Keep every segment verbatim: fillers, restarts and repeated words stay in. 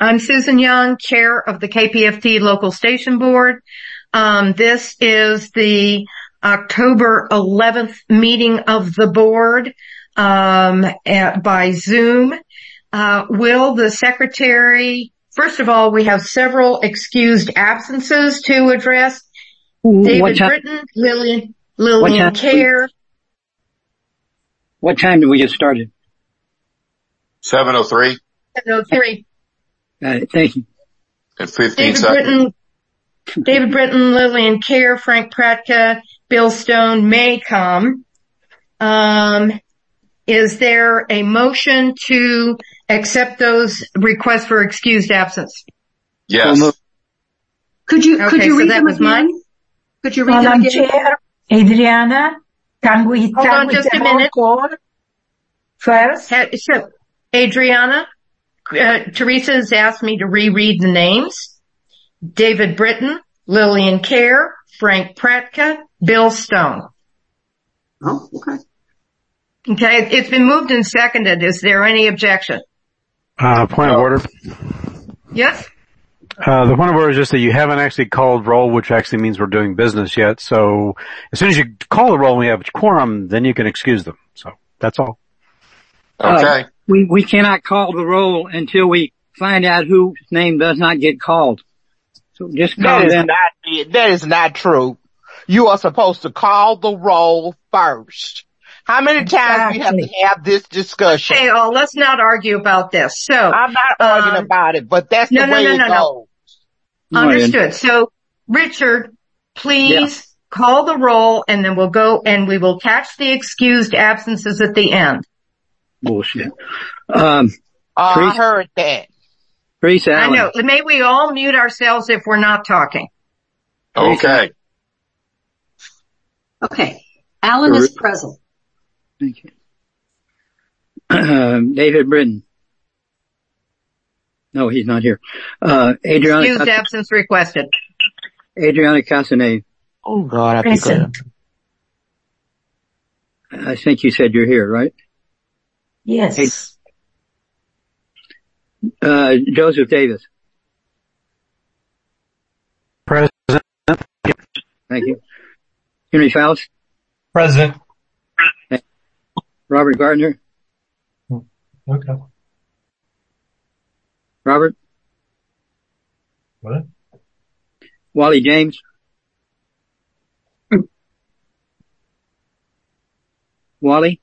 I'm Susan Young, Chair of the K P F T Local Station Board. Um, this is the October eleventh meeting of the board um, at, by Zoom. Uh, will the secretary, first of all, we have several excused absences to address. David Britton, Lillian, Lillian Kerr. What time did we get started? seven oh three. seven oh three. Got it. Thank you. And fifteen David seconds. Britton, David Britton, Lillian Kerr, Frank Pratka, Bill Stone may come. Um, is there a motion to accept those requests for excused absence? Yes. Could you, Okay, could you so read that them was again? mine? Could you read them Madam again? Chair, Adriana, can we Hold start on with just the a roll minute. call first? Ha- So, Adriana, uh, Teresa has asked me to reread the names. David Britton, Lillian Kerr, Frank Pratka, Bill Stone. Oh, okay. Okay, it's been moved and seconded. Is there any objection? Uh, point of order. Yes? Uh, the point of order is just that you haven't actually called roll, which actually means we're doing business yet. So as soon as you call the roll and we have a quorum, then you can excuse them. So that's all. Okay. Uh, we, we cannot call the roll until we find out whose name does not get called. So just call That is them. not, that is not true. You are supposed to call the roll first. How many times do you have to have this discussion? Okay, oh, let's not argue about this. So, I'm not arguing um, about it, but that's no, the no, way no, it no, no. goes. Understood. So, Richard, please Yeah. call the roll and then we'll go and we will catch the excused absences at the end. Bullshit. Um, Uh, I Teresa, heard that. Teresa I Allen. know. May we all mute ourselves if we're not talking? Okay. Okay. Alan is present. Thank you. Um, David Britton. No, he's not here. Uh, Adriana, Excused Cas- absence requested. Adriana Casanay. Oh God, I think Present. I think you said you're here, right? Yes. Uh, Joseph Davis. Present. Thank you. Henry Faust. Present. Robert Gardner. Okay. Robert. What? Wally James. Wally.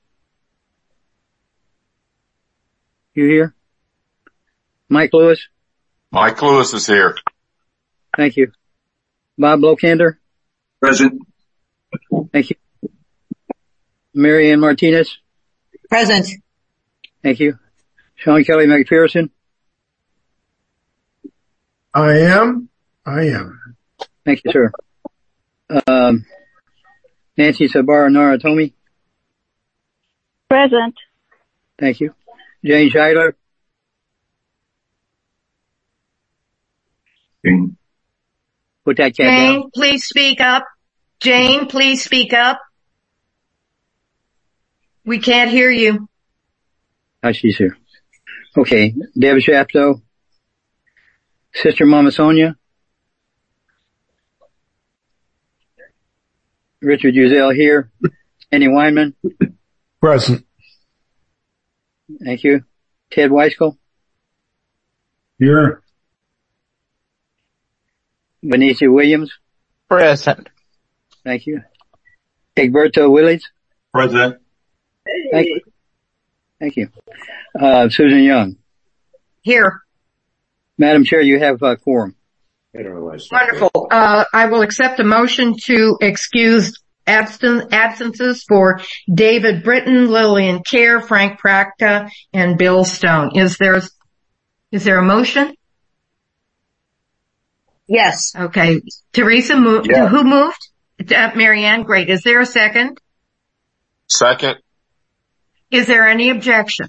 You here? Mike Lewis. Mike Lewis is here. Thank you. Bob Blokander. Present. Thank you. Mary Ann Martinez. Present. Thank you. Sean Kelly McPherson. I am. I am. Thank you, sir. Um, Nancy Sabara Naratomi. Present. Thank you. Jane Schuyler. Jane. Put that cat down. Jane, please speak up. Jane, please speak up. We can't hear you. Oh, she's here. Okay. Deb Shapto. Sister Mama Sonia. Richard Uzel here. Annie Weinman. Present. Thank you. Ted Weiskell. Here. Benicia Williams. Present. Thank you. Egberto Willis. Present. Thank you. Thank you. Uh, Susan Young. Here. Madam Chair, you have a quorum. Wonderful. Uh, I will accept a motion to excuse absent, absences for David Britton, Lillian Kerr, Frank Pratka, and Bill Stone. Is there, is there a motion? Yes. Okay. Teresa moved. Yeah. Who moved? Uh, Marianne. Great. Is there a second? Second. Is there any objection?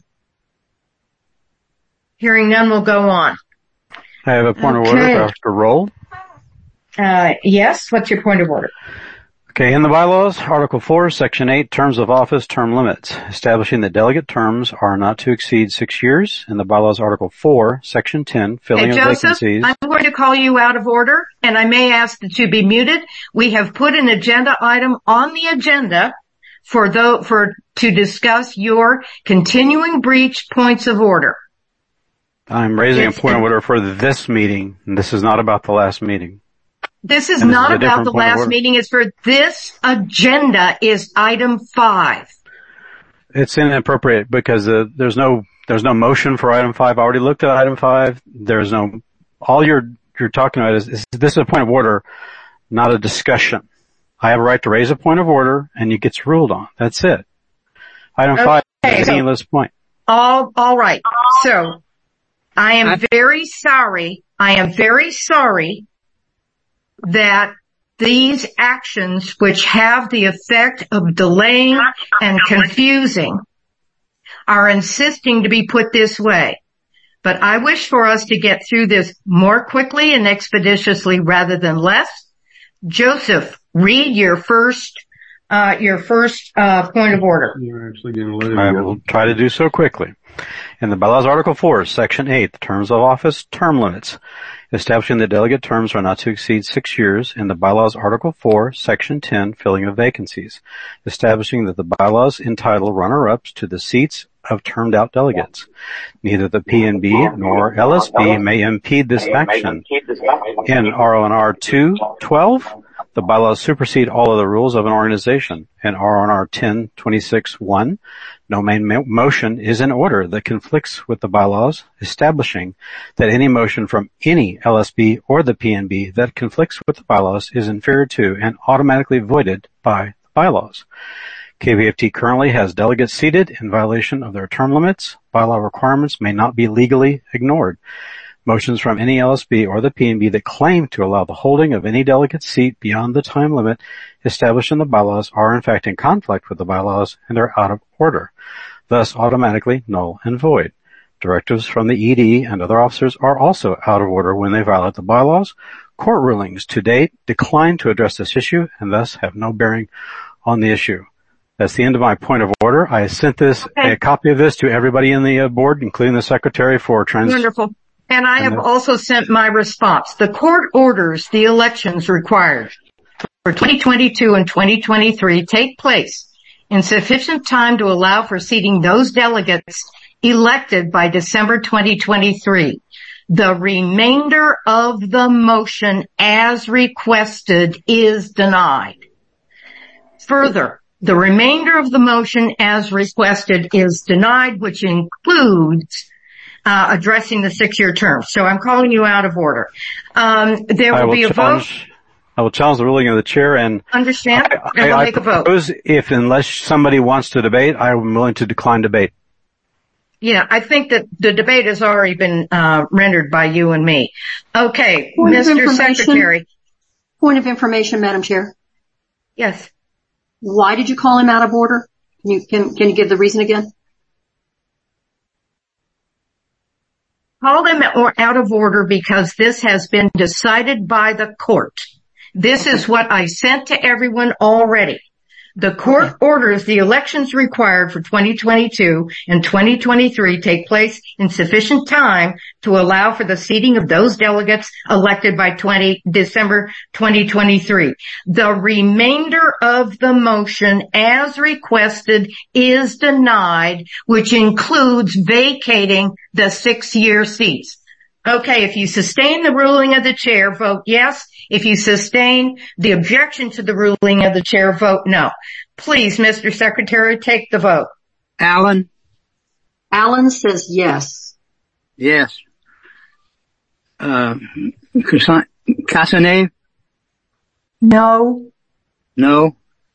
Hearing none, we'll go on. I have a point Okay. of order after roll. Uh, yes. What's your point of order? Okay, in the bylaws, Article four, Section eight, Terms of Office, Term Limits, establishing that delegate terms are not to exceed six years. In the bylaws, Article four, Section ten, Filling Hey, of Joseph, Vacancies. I'm going to call you out of order, and I may ask that you be muted. We have put an agenda item on the agenda for the, for, to discuss your continuing breach points of order. I'm raising It's- a point of order for this meeting, and this is not about the last meeting. This is And this not is a about different the point of last order. meeting. It's for this agenda is item five. It's inappropriate because uh, there's no there's no motion for item five. I already looked at item five. There's no all you're you're talking about is, is this is a point of order, not a discussion. I have a right to raise a point of order, and it gets ruled on. That's it. Item Okay, five is so- a meaningless point. All, all right. So I am very sorry. I am very sorry that these actions, which have the effect of delaying and confusing, are insisting to be put this way. But I wish for us to get through this more quickly and expeditiously rather than less. Joseph, read your first, uh, your first, uh, point of order. You're actually going to let him I go. will try to do so quickly. In the bylaws, Article four, Section eight, the Terms of Office, Term Limits, establishing that delegate terms are not to exceed six years. In the bylaws, Article four, Section ten, Filling of Vacancies, establishing that the bylaws entitle runner-ups to the seats of termed-out delegates. Neither the P N B nor L S B may impede this action. In R O N R two twelve, the bylaws supersede all other rules of an organization. In R O N R ten twenty-six one, no main mo- motion is in order that conflicts with the bylaws, establishing that any motion from any L S B or the P N B that conflicts with the bylaws is inferior to and automatically voided by the bylaws. K P F T currently has delegates seated in violation of their term limits. Bylaw requirements may not be legally ignored. Motions from any L S B or the P N B that claim to allow the holding of any delegate seat beyond the time limit established in the bylaws are in fact in conflict with the bylaws and are out of order, thus automatically null and void. Directives from the E D and other officers are also out of order when they violate the bylaws. Court rulings to date decline to address this issue and thus have no bearing on the issue. That's the end of my point of order. I sent this, Okay. a copy of this to everybody in the uh, board, including the secretary for trans. Wonderful. And I have And the- also sent my response. The court orders the elections required for twenty twenty-two and twenty twenty-three take place in sufficient time to allow for seating those delegates elected by December twenty twenty-three. The remainder of the motion as requested is denied. Further, the remainder of the motion as requested is denied, which includes uh addressing the six-year term. So I'm calling you out of order. Um There I will will be a vote. challenge, I will challenge the ruling of the chair and Understand? I, And we'll I, I make a vote. propose if unless somebody wants to debate, I am willing to decline debate. Yeah, I think that the debate has already been uh rendered by you and me. Okay, Point of Mister information. Secretary. Point of information, Madam Chair. Yes. Why did you call him out of order? Can you, can, can you give the reason again? Call them or out of order because this has been decided by the court. This is what I sent to everyone already. The court orders the elections required for twenty twenty-two and twenty twenty-three take place in sufficient time to allow for the seating of those delegates elected by twenty December twenty twenty-three. The remainder of the motion as requested is denied, which includes vacating the six-year seats. Okay, if you sustain the ruling of the chair, vote yes. If you sustain the objection to the ruling of the chair, vote no. Please, Mister Secretary, take the vote. Allen? Allen says yes. Yes. Uh, Castanet? No. No.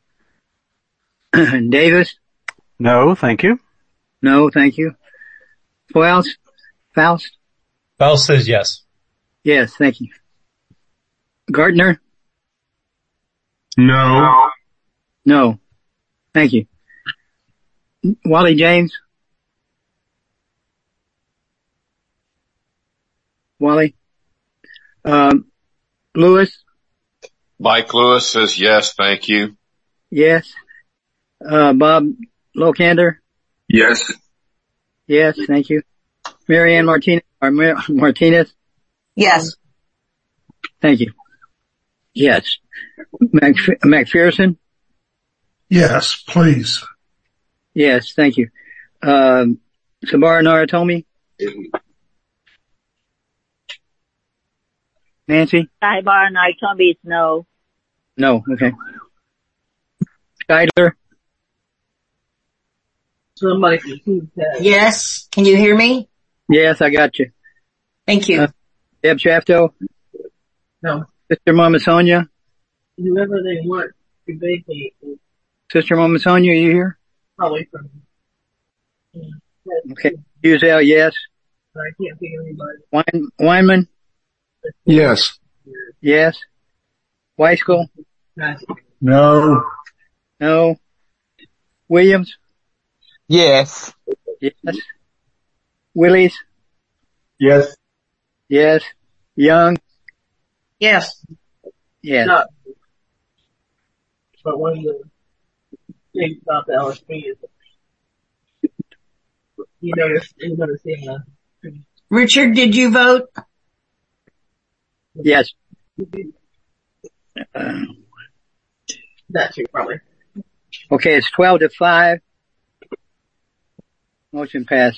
Davis? No, thank you. No, thank you. Faust? Faust? Faust says yes. Yes, thank you. Gardner? No. No. Thank you. Wally James? Wally? Um, Lewis? Mike Lewis says yes, thank you. Yes. Uh, Bob Locander? Yes. Yes, thank you. Mary Ann Martinez, or Mar- Martinez? Yes. Thank you. Yes. Mc- McPherson? Yes, please. Yes, thank you. Um, Sabara Naratomi? Nancy? Sabara Naratomi is no. No, okay. Scheidler? Somebody can keep that. Yes. Can you hear me? Yes, I got you. Thank you. Uh, Deb Shafto? No. Sister Mama Sonia? Whoever they want to vacate is Sister Mama Sonia, are you here? probably from. Okay. Uzell, yes. I can't think of anybody. Wein- Weinman? Yes. Yes. Weiskell? No. No. Williams? Yes. Yes. Willies? Yes. Yes. Young? Yes. Yes. No. But one of the things about the L S P is you never, you never seen the. Richard, did you vote? Yes. Uh, That's you probably. okay, it's twelve to five. Motion passed.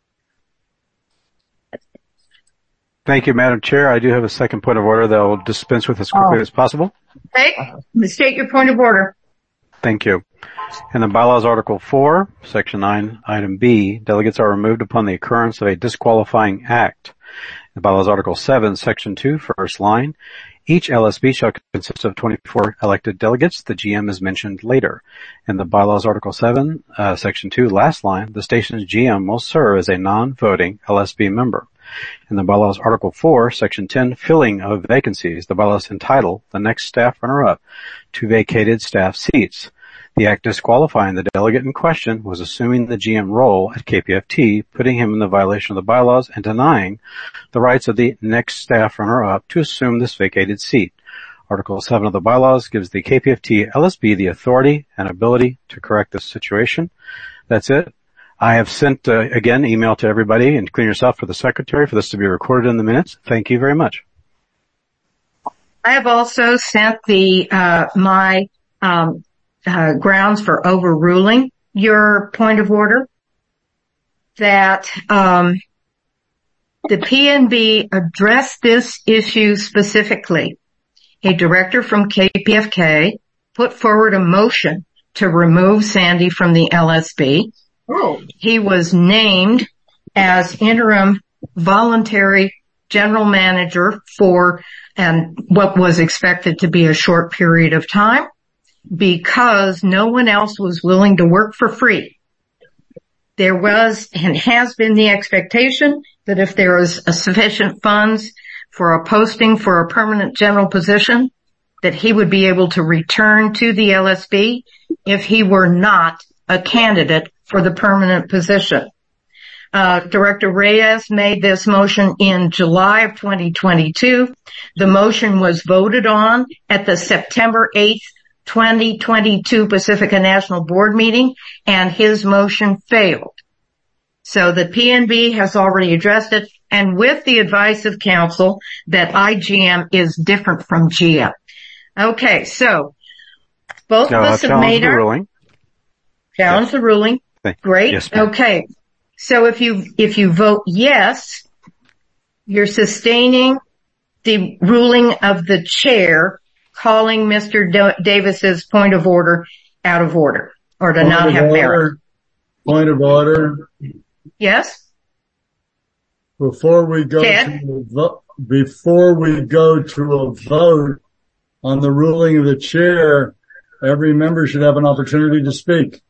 Thank you, Madam Chair. I do have a second point of order that I will dispense with as quickly Oh. as possible. Okay. State your point of order. Thank you. In the bylaws Article four, Section nine, Item B, delegates are removed upon the occurrence of a disqualifying act. In the bylaws Article seven, Section two, first line, each L S B shall consist of twenty-four elected delegates. The G M is mentioned later. In the bylaws Article seven, uh, Section two, last line, the station's G M will serve as a non-voting L S B member. In the bylaws Article four, Section ten, filling of vacancies, the bylaws entitle the next staff runner-up to vacated staff seats. The act disqualifying the delegate in question was assuming the G M role at K P F T, putting him in the violation of the bylaws and denying the rights of the next staff runner-up to assume this vacated seat. Article seven of the bylaws gives the K P F T L S B the authority and ability to correct this situation. That's it. I have sent, uh, again, email to everybody, including yourself, for the secretary, for this to be recorded in the minutes. Thank you very much. I have also sent the, uh, my, um, uh, grounds for overruling your point of order that, um, the P N B addressed this issue specifically. A director from K P F K put forward a motion to remove Sandy from the L S B. Oh. He was named as interim voluntary general manager for and what was expected to be a short period of time because no one else was willing to work for free. There was and has been the expectation that if there is a sufficient funds for a posting for a permanent general position, that he would be able to return to the L S B if he were not a candidate for the permanent position. Uh, Director Reyes made this motion in July of twenty twenty-two. The motion was voted on at the September eighth, twenty twenty-two Pacifica National Board meeting, and his motion failed. So the P N B has already addressed it, and with the advice of counsel that I G M is different from G M. Okay, so both No, of us have challenge made the our ruling. challenge Yes. the ruling. Thank- Great. Yes, ma'am. Okay. So if you, if you vote yes, you're sustaining the ruling of the chair calling Mister Da- Davis's point of order out of order or to Point not of have merit. order. Point of order. Yes? Before we go Ted? to a vote, before we go to a vote on the ruling of the chair, every member should have an opportunity to speak.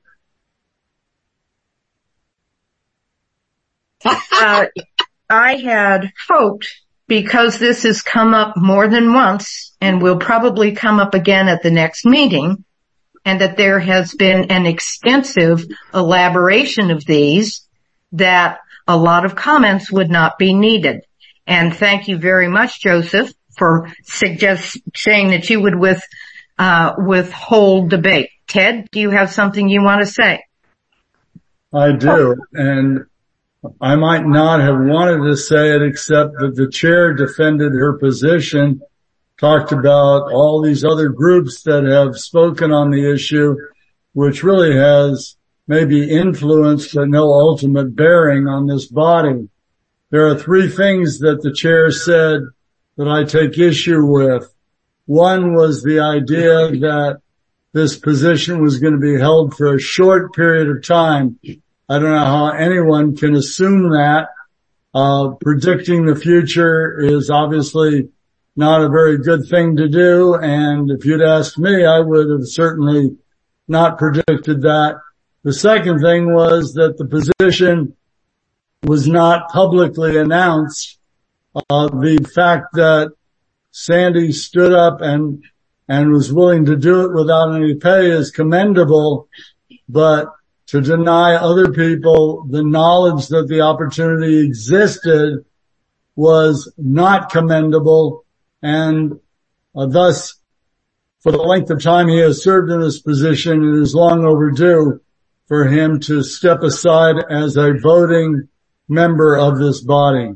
Uh, I had hoped, because this has come up more than once and will probably come up again at the next meeting, and that there has been an extensive elaboration of these, that a lot of comments would not be needed. And thank you very much, Joseph, for suggest saying that you would with uh withhold debate. Ted, do you have something you want to say? I do. And I might not have wanted to say it except that the chair defended her position, talked about all these other groups that have spoken on the issue, which really has maybe influence but no ultimate bearing on this body. There are three things that the chair said that I take issue with. One was the idea that this position was going to be held for a short period of time. I don't know how anyone can assume that. Uh, predicting the future is obviously not a very good thing to do. And if you'd asked me, I would have certainly not predicted that. The second thing was that the position was not publicly announced. Uh, the fact that Sandy stood up and, and was willing to do it without any pay is commendable, but to deny other people the knowledge that the opportunity existed was not commendable, and uh, thus, for the length of time he has served in this position, it is long overdue for him to step aside as a voting member of this body.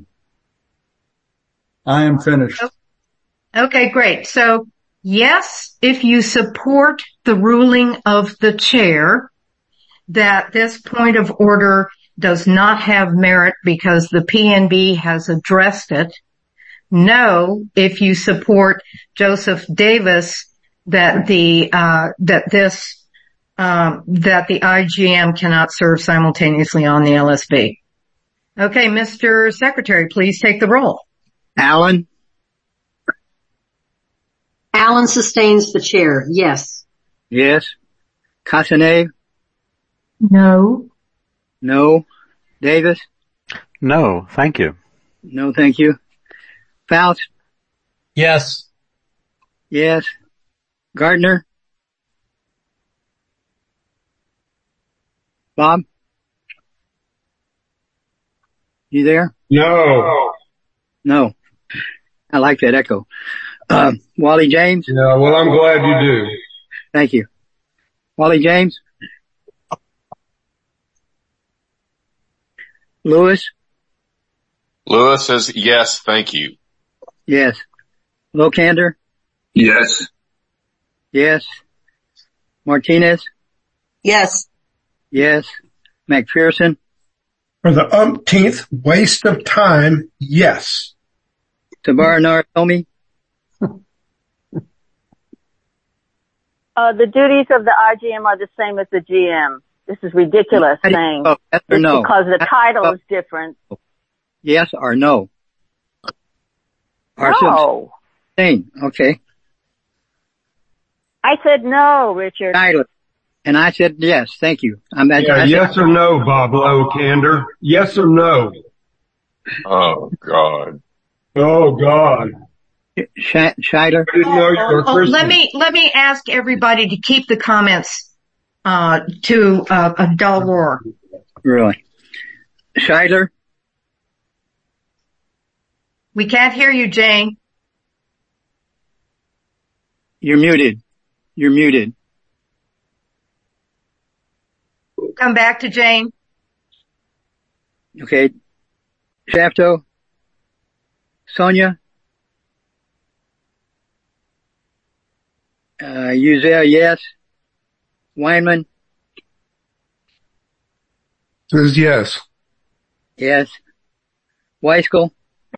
I am finished. Okay, great. So, yes, if you support the ruling of the chair that this point of order does not have merit because the P N B has addressed it. No, if you support Joseph Davis that the uh that this um that the I G M cannot serve simultaneously on the L S B. Okay, Mister Secretary, please take the roll. Allen? Allen sustains the chair. Yes. Yes. Castanet? No. No. Davis? No, thank you. No, thank you. Faust? Yes. Yes. Gardner? Bob? You there? No. No. I like that echo. Uh, Wally James? Yeah, well, I'm glad you do. Thank you. Wally James? Lewis? Lewis says yes, thank you. Yes. Locander? Yes. Yes. Martinez? Yes. Yes. McPherson? For the umpteenth waste of time, yes. Tabar Naratomi? Uh, the duties of the I G M are the same as the G M. This is ridiculous saying. Oh, yes or no? Because the title is different. Yes or no? No. Thing. Okay. I said no, Richard. Tyler. And I said yes. Thank you. I'm at, Yeah, yes or no, Bob Locander? Yes or no? Oh, God. Oh, God. Sh- Scheider? Oh, oh, let me, let me ask everybody to keep the comments, uh, to, uh, a dull roar. Really? Scheider? We can't hear you, Jane. You're muted. You're muted. Come back to Jane. Okay. Shafto? Sonia? Uh, Uzziah, yes. Weinman? Says yes. Yes. Weiskell?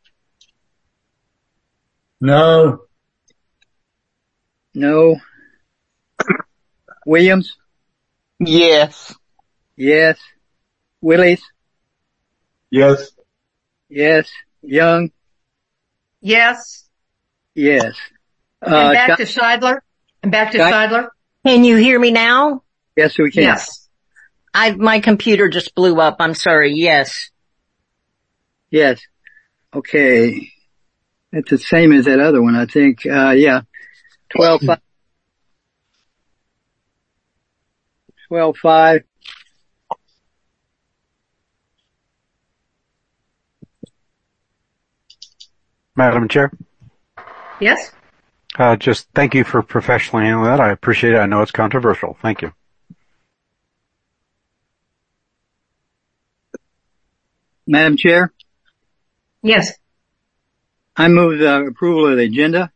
No. No. Williams? Yes. Yes. Willis? Yes. Yes. Young? Yes. Yes. Uh, And back Sh- to Scheidler. And back to Scheid- Scheidler. Can you hear me now? Yes, we can. Yes. I, my computer just blew up. I'm sorry. Yes. Yes. Okay. It's the same as that other one, I think. Uh, yeah. twelve five. twelve five. Madam Chair, Yes. Uh, just thank you for professionally handling that. I appreciate it. I know it's controversial. Thank you. Madam Chair? Yes. I move the approval of the agenda.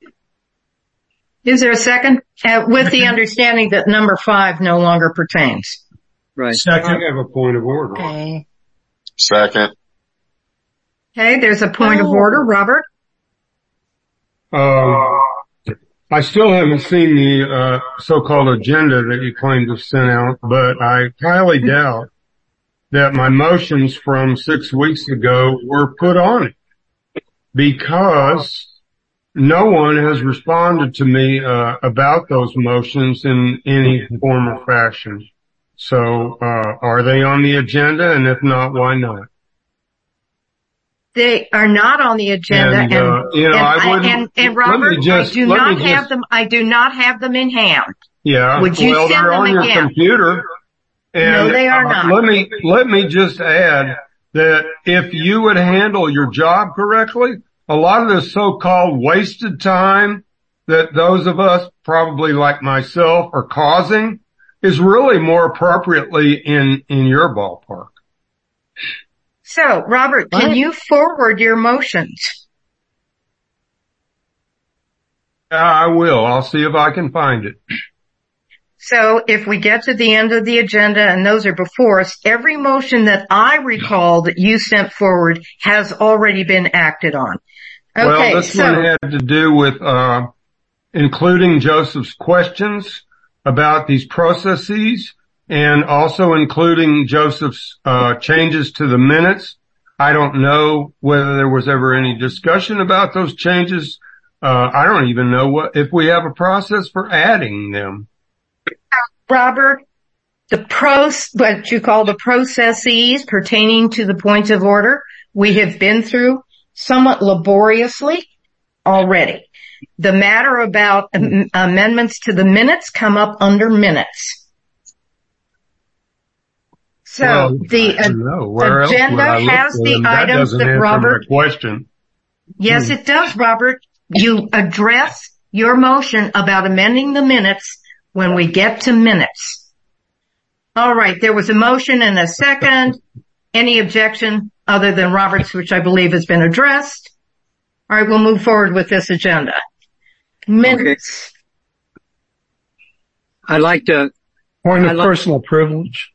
Is there a second? Uh, with the understanding that number five no longer pertains. Right. Second. I have a point of order. Okay. Second. Okay, there's a point oh. of order. Robert? Um, I still haven't seen the uh, so-called agenda that you claim to send out, but I highly doubt that my motions from six weeks ago were put on it because no one has responded to me uh, about those motions in any form or fashion. So uh, are they on the agenda? And if not, why not? They are not on the agenda, and, and, uh, you know, and, I wouldn't, and, and Robert, just, I do not have just, them. I do not have them in hand. Yeah, would you well, send they're them on again? your computer. And, no, they are uh, not. Let me let me just add that if you would handle your job correctly, a lot of this so-called wasted time that those of us, probably like myself, are causing is really more appropriately in in your ballpark. So, Robert, can what? you forward your motions? Uh, I will. I'll see if I can find it. So if we get to the end of the agenda and those are before us, every motion that I recall that you sent forward has already been acted on. Okay, well, this so, one had to do with uh including Joseph's questions about these processes and also including Joseph's uh changes to the minutes. I don't know whether there was ever any discussion about those changes. Uh I don't even know what if we have a process for adding them. Robert, the pros, what you call the processes pertaining to the points of order, we have been through somewhat laboriously already. The matter about am- amendments to the minutes come up under minutes. So well, the uh, agenda has the items that, that Robert. Question. Yes, hmm. it does, Robert. You address your motion about amending the minutes when we get to minutes. All right, there was a motion and a second. Any objection other than Robert's, which I believe has been addressed? All right, we'll move forward with this agenda. Minutes. Okay. I'd like to... Point of I'd personal like, privilege.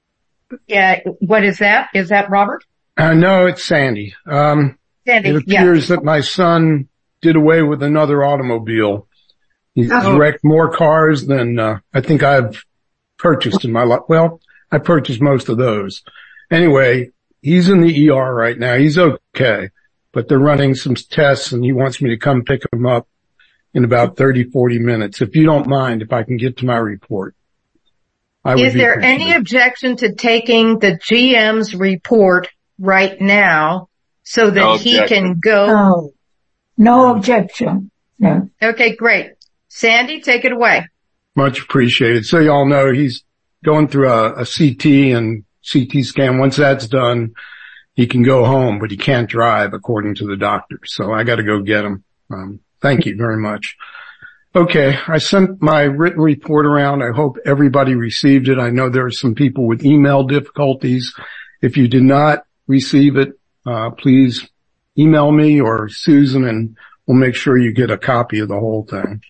Yeah, what is that? Is that Robert? Uh, no, it's Sandy. Um, Sandy, it appears yeah. that my son did away with another automobile. He's oh. wrecked more cars than uh, I think I've purchased in my life. Well, I purchased most of those. Anyway, he's in the E R right now. He's okay, but they're running some tests and he wants me to come pick him up in about thirty, forty minutes. If you don't mind, if I can get to my report. I would Is there any objection to taking the G M's report right now so that no he can go? No, no objection. No. Okay, great. Sandy, take it away. Much appreciated. So y'all know he's going through a, a C T and C T scan. Once that's done, he can go home, but he can't drive according to the doctor. So I got to go get him. Um, thank you very much. Okay. I sent my written report around. I hope everybody received it. I know there are some people with email difficulties. If you did not receive it, uh, please email me or Susan and we'll make sure you get a copy of the whole thing.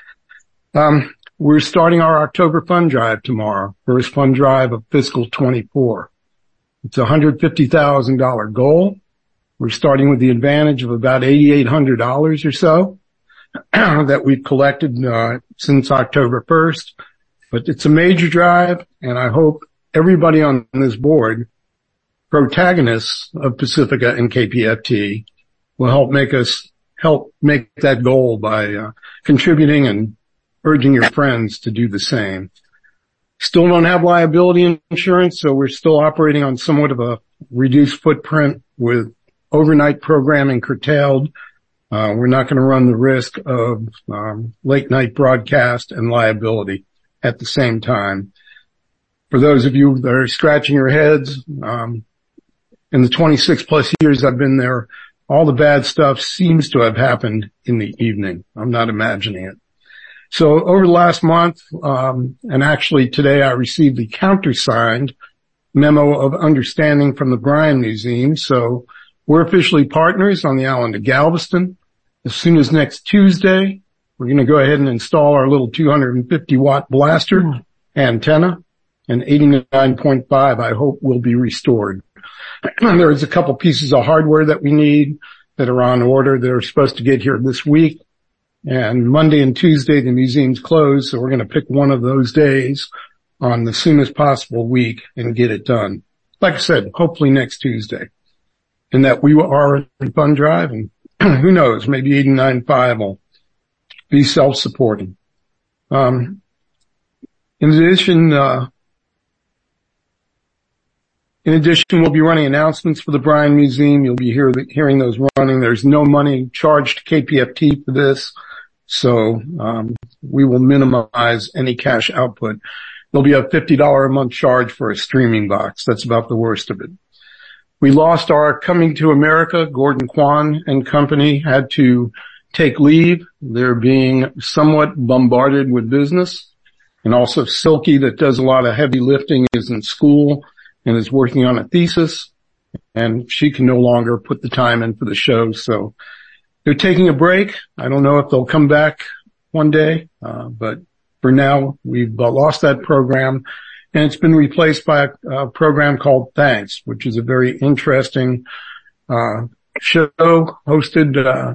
Um, we're starting our October fund drive tomorrow. First fund drive of fiscal twenty-four. It's a one hundred fifty thousand dollars goal. We're starting with the advantage of about eight thousand eight hundred dollars or so that we've collected uh, since October first. But it's a major drive, and I hope everybody on this board, protagonists of Pacifica and K P F T, will help make us help make that goal by uh, contributing and urging your friends to do the same. Still don't have liability insurance, so we're still operating on somewhat of a reduced footprint with overnight programming curtailed. Uh, we're not going to run the risk of um, late night broadcast and liability at the same time. For those of you that are scratching your heads, um, in the twenty-six plus years I've been there, all the bad stuff seems to have happened in the evening. I'm not imagining it. So over the last month, um, and actually today I received the countersigned memo of understanding from the Bryan Museum. So we're officially partners on the island of Galveston. As soon as next Tuesday, we're going to go ahead and install our little two hundred fifty watt blaster mm. antenna, and eighty-nine point five I hope will be restored. There's a couple pieces of hardware that we need that are on order that are supposed to get here this week. And Monday and Tuesday, the museum's closed, so we're going to pick one of those days on the soonest possible week and get it done. Like I said, hopefully next Tuesday. And that we are in fund drive, and who knows, maybe eighty-nine point five will be self-supporting. Um, in addition, uh, in addition, we'll be running announcements for the Bryan Museum. You'll be hear, hearing those running. There's no money charged to K P F T for this, so um, we will minimize any cash output. There'll be a fifty dollars a month charge for a streaming box. That's about the worst of it. We lost our Coming to America. Gordon Kwan and company had to take leave. They're being somewhat bombarded with business. And also Silky, that does a lot of heavy lifting, is in school and is working on a thesis. And she can no longer put the time in for the show. So they're taking a break. I don't know if they'll come back one day, uh, but for now, we've uh, lost that program. And it's been replaced by a, a program called Thanks, which is a very interesting uh show hosted uh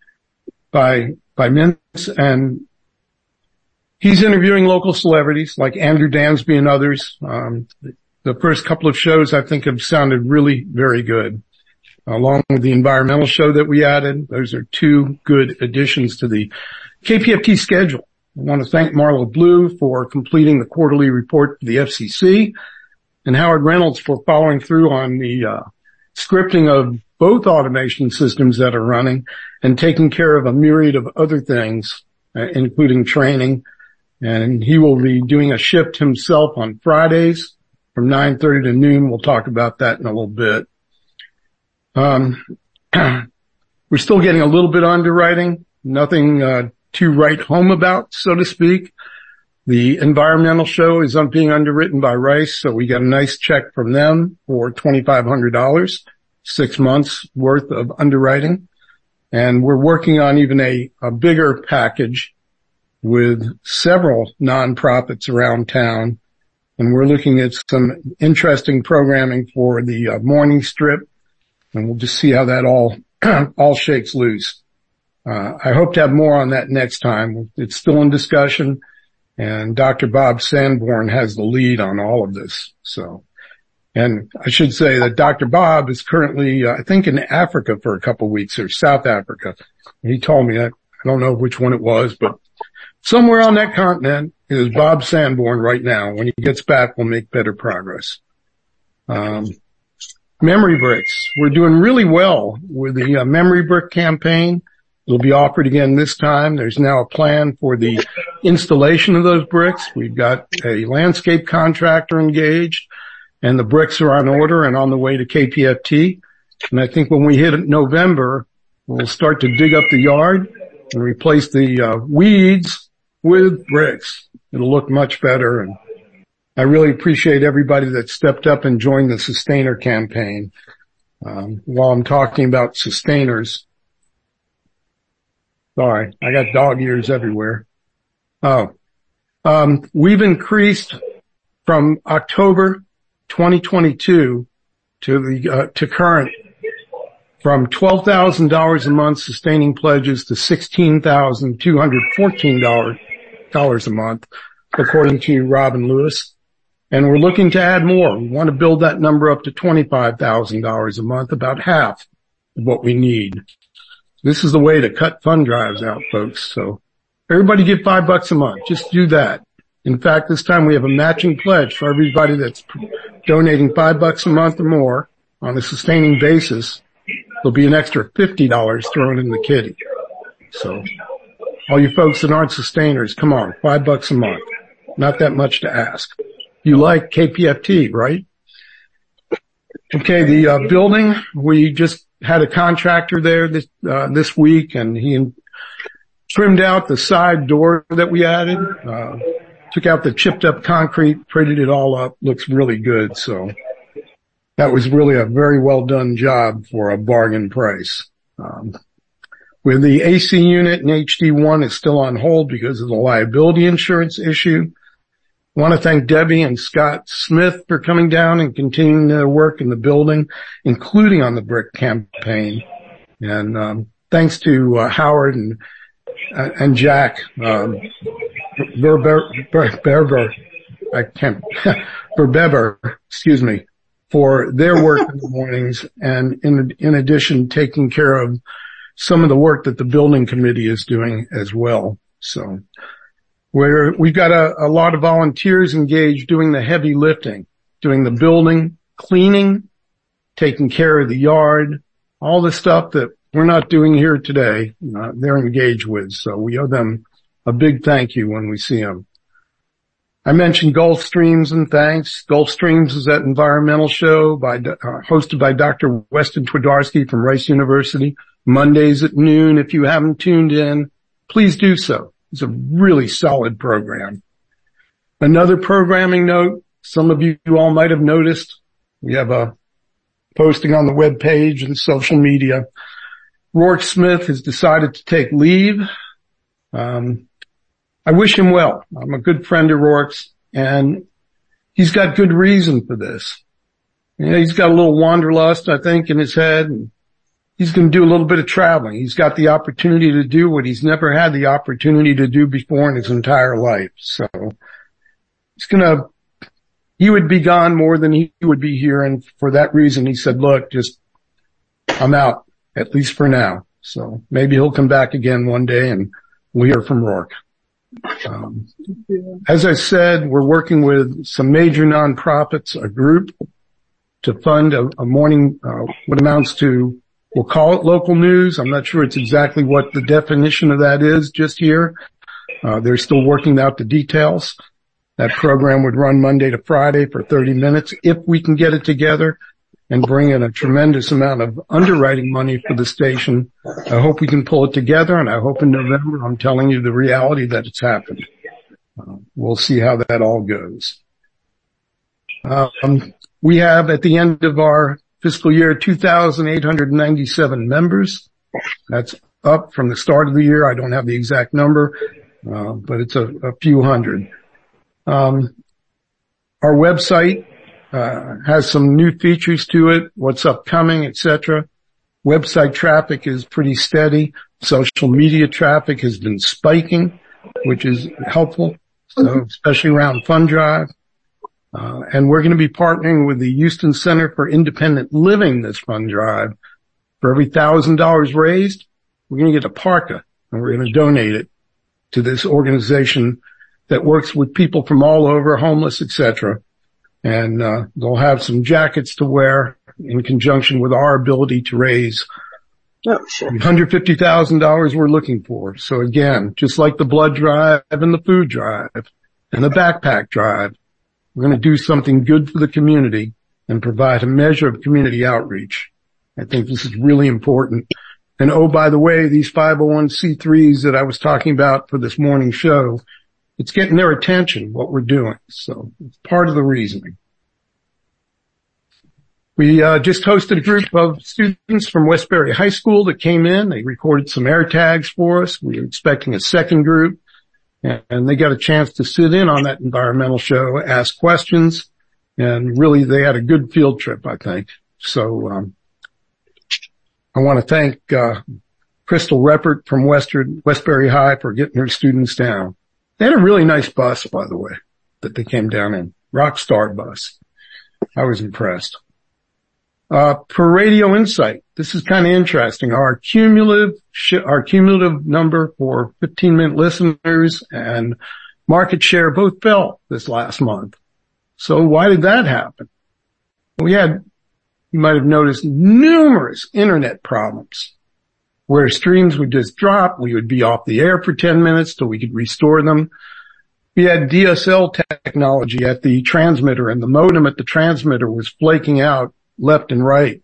by by Mintz, and he's interviewing local celebrities like Andrew Dansby and others. Um the first couple of shows I think have sounded really very good, along with the environmental show that we added. Those are two good additions to the K P F T schedule. I want to thank Marla Blue for completing the quarterly report for the F C C, and Howard Reynolds for following through on the uh, scripting of both automation systems that are running and taking care of a myriad of other things, uh, including training. And he will be doing a shift himself on Fridays from nine thirty to noon. We'll talk about that in a little bit. Um, we're still getting a little bit of underwriting, nothing uh, to write home about, so to speak. The environmental show is being underwritten by Rice, so we got a nice check from them for twenty-five hundred dollars, six months worth of underwriting. And we're working on even a, a bigger package with several nonprofits around town. And we're looking at some interesting programming for the uh, morning strip, and we'll just see how that all, all shakes loose. Uh, I hope to have more on that next time. It's still in discussion, and Doctor Bob Sanborn has the lead on all of this. So, and I should say that Doctor Bob is currently, uh, I think, in Africa for a couple of weeks, or South Africa. He told me that. I don't know which one it was, but somewhere on that continent is Bob Sanborn right now. When he gets back, we'll make better progress. Um, memory bricks. We're doing really well with the uh, memory brick campaign. It'll be offered again this time. There's now a plan for the installation of those bricks. We've got a landscape contractor engaged, and the bricks are on order and on the way to K P F T. And I think when we hit November, we'll start to dig up the yard and replace the uh, weeds with bricks. It'll look much better. And I really appreciate everybody that stepped up and joined the Sustainer campaign. Um, while I'm talking about sustainers, sorry, I got dog ears everywhere. Oh, um, we've increased from October twenty twenty-two to the, uh, to current from twelve thousand dollars a month sustaining pledges to sixteen thousand two hundred fourteen dollars a month, according to Robin Lewis. And we're looking to add more. We want to build that number up to twenty-five thousand dollars a month, about half of what we need. This is the way to cut fund drives out, folks. So everybody give five bucks a month. Just do that. In fact, this time we have a matching pledge for everybody that's donating five bucks a month or more on a sustaining basis. There'll be an extra fifty dollars thrown in the kitty. So all you folks that aren't sustainers, come on, five bucks a month. Not that much to ask. You like K P F T, right? Okay, the uh, building, we just had a contractor there this, uh, this week, and he trimmed out the side door that we added, uh, took out the chipped up concrete, prettied it all up, looks really good. So that was really a very well done job for a bargain price. Um, with the A C unit in H D one is still on hold because of the liability insurance issue. I want to thank Debbie and Scott Smith for coming down and continuing their work in the building, including on the brick campaign. And um, thanks to uh, Howard and uh, and Jack um, Berber, Berber, I can't Berbeber, excuse me, for their work in the mornings, and in in addition, taking care of some of the work that the building committee is doing as well. So. Where we've got a, a lot of volunteers engaged doing the heavy lifting, doing the building, cleaning, taking care of the yard, all the stuff that we're not doing here today, uh, they're engaged with. So we owe them a big thank you when we see them. I mentioned Gulf Streams and thanks. Gulf Streams is that environmental show by, uh, hosted by Doctor Weston Twidarski from Rice University, Mondays at noon. If you haven't tuned in, please do so. It's a really solid program. Another programming note, some of you all might have noticed, we have a posting on the web page and social media. Rourke Smith has decided to take leave. Um, I wish him well. I'm a good friend of Rourke's, and he's got good reason for this. You know, he's got a little wanderlust, I think, in his head, and he's going to do a little bit of traveling. He's got the opportunity to do what he's never had the opportunity to do before in his entire life. So he's going to, he would be gone more than he would be here. And for that reason, he said, look, just, I'm out, at least for now. So maybe he'll come back again one day and we'll hear from Rourke. Um, as I said, we're working with some major nonprofits, a group to fund a, a morning, uh, what amounts to, we'll call it local news. I'm not sure it's exactly what the definition of that is just here. Uh, they're still working out the details. That program would run Monday to Friday for thirty minutes. If we can get it together and bring in a tremendous amount of underwriting money for the station, I hope we can pull it together, and I hope in November I'm telling you the reality that it's happened. Uh, we'll see how that all goes. Um, we have at the end of our fiscal year two thousand eight hundred ninety-seven members. That's up from the start of the year. I don't have the exact number, uh, but it's a, a few hundred. Um, our website uh, has some new features to it, what's upcoming, et cetera. Website traffic is pretty steady. Social media traffic has been spiking, which is helpful, so especially around Fund Drive. Uh, and we're going to be partnering with the Houston Center for Independent Living this fund drive. For every thousand dollars raised, we're going to get a parka, and we're going to donate it to this organization that works with people from all over, homeless, et cetera. And uh, they'll have some jackets to wear in conjunction with our ability to raise oh, sure. one hundred fifty thousand dollars we're looking for. So again, just like the blood drive and the food drive and the backpack drive, we're going to do something good for the community and provide a measure of community outreach. I think this is really important. And oh, by the way, these five oh one c threes that I was talking about for this morning's show, it's getting their attention, what we're doing. So it's part of the reasoning. We uh, just hosted a group of students from Westbury High School that came in. They recorded some air tags for us. We were expecting a second group. And they got a chance to sit in on that environmental show, ask questions, and really they had a good field trip, I think. So um I want to thank uh Crystal Reppert from Western, Westbury High for getting her students down. They had a really nice bus, by the way, that they came down in. Rockstar bus. I was impressed. Uh, per Radio Insight, this is kind of interesting. Our cumulative, our cumulative number for fifteen minute listeners and market share both fell this last month. So why did that happen? We had, you might have noticed, numerous internet problems where streams would just drop. We would be off the air for ten minutes till we could restore them. We had D S L technology at the transmitter, and the modem at the transmitter was flaking out left and right.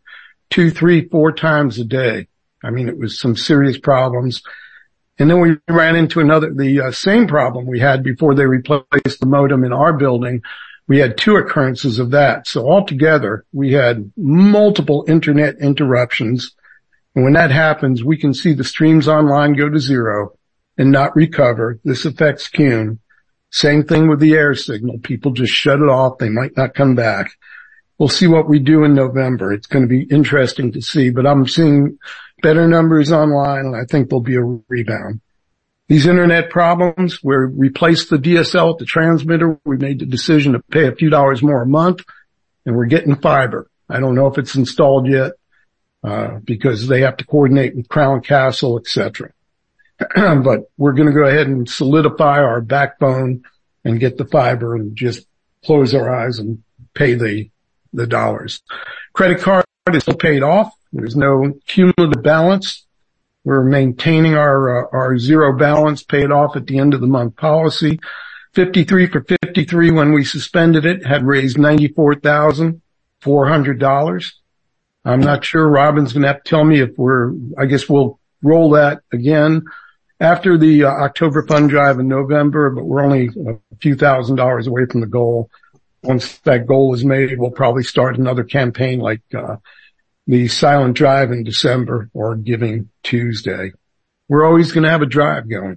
two, three, four times a day. I mean, it was some serious problems. And then we ran into another, the uh, same problem we had before they replaced the modem in our building. We had two occurrences of that. So altogether, we had multiple internet interruptions. And when that happens, we can see the streams online go to zero and not recover. This affects Kuhn. Same thing with the air signal. People just shut it off. They might not come back. We'll see what we do in November. It's going to be interesting to see, but I'm seeing better numbers online, and I think there'll be a rebound. These internet problems, we replaced the D S L at the transmitter. We made the decision to pay a few dollars more a month, and we're getting fiber. I don't know if it's installed yet, uh, because they have to coordinate with Crown Castle, et cetera. But we're going to go ahead and solidify our backbone and get the fiber and just close our eyes and pay the, the dollars. Credit card is still paid off. There's no cumulative balance. We're maintaining our, uh, our zero balance paid off at the end of the month policy. fifty-three for fifty-three when we suspended it had raised ninety-four thousand four hundred dollars. I'm not sure. Robin's going to have to tell me if we're, I guess we'll roll that again after the uh, October fund drive in November, but we're only a few thousand dollars away from the goal. Once that goal is made, we'll probably start another campaign like, uh, the silent drive in December or Giving Tuesday. We're always going to have a drive going.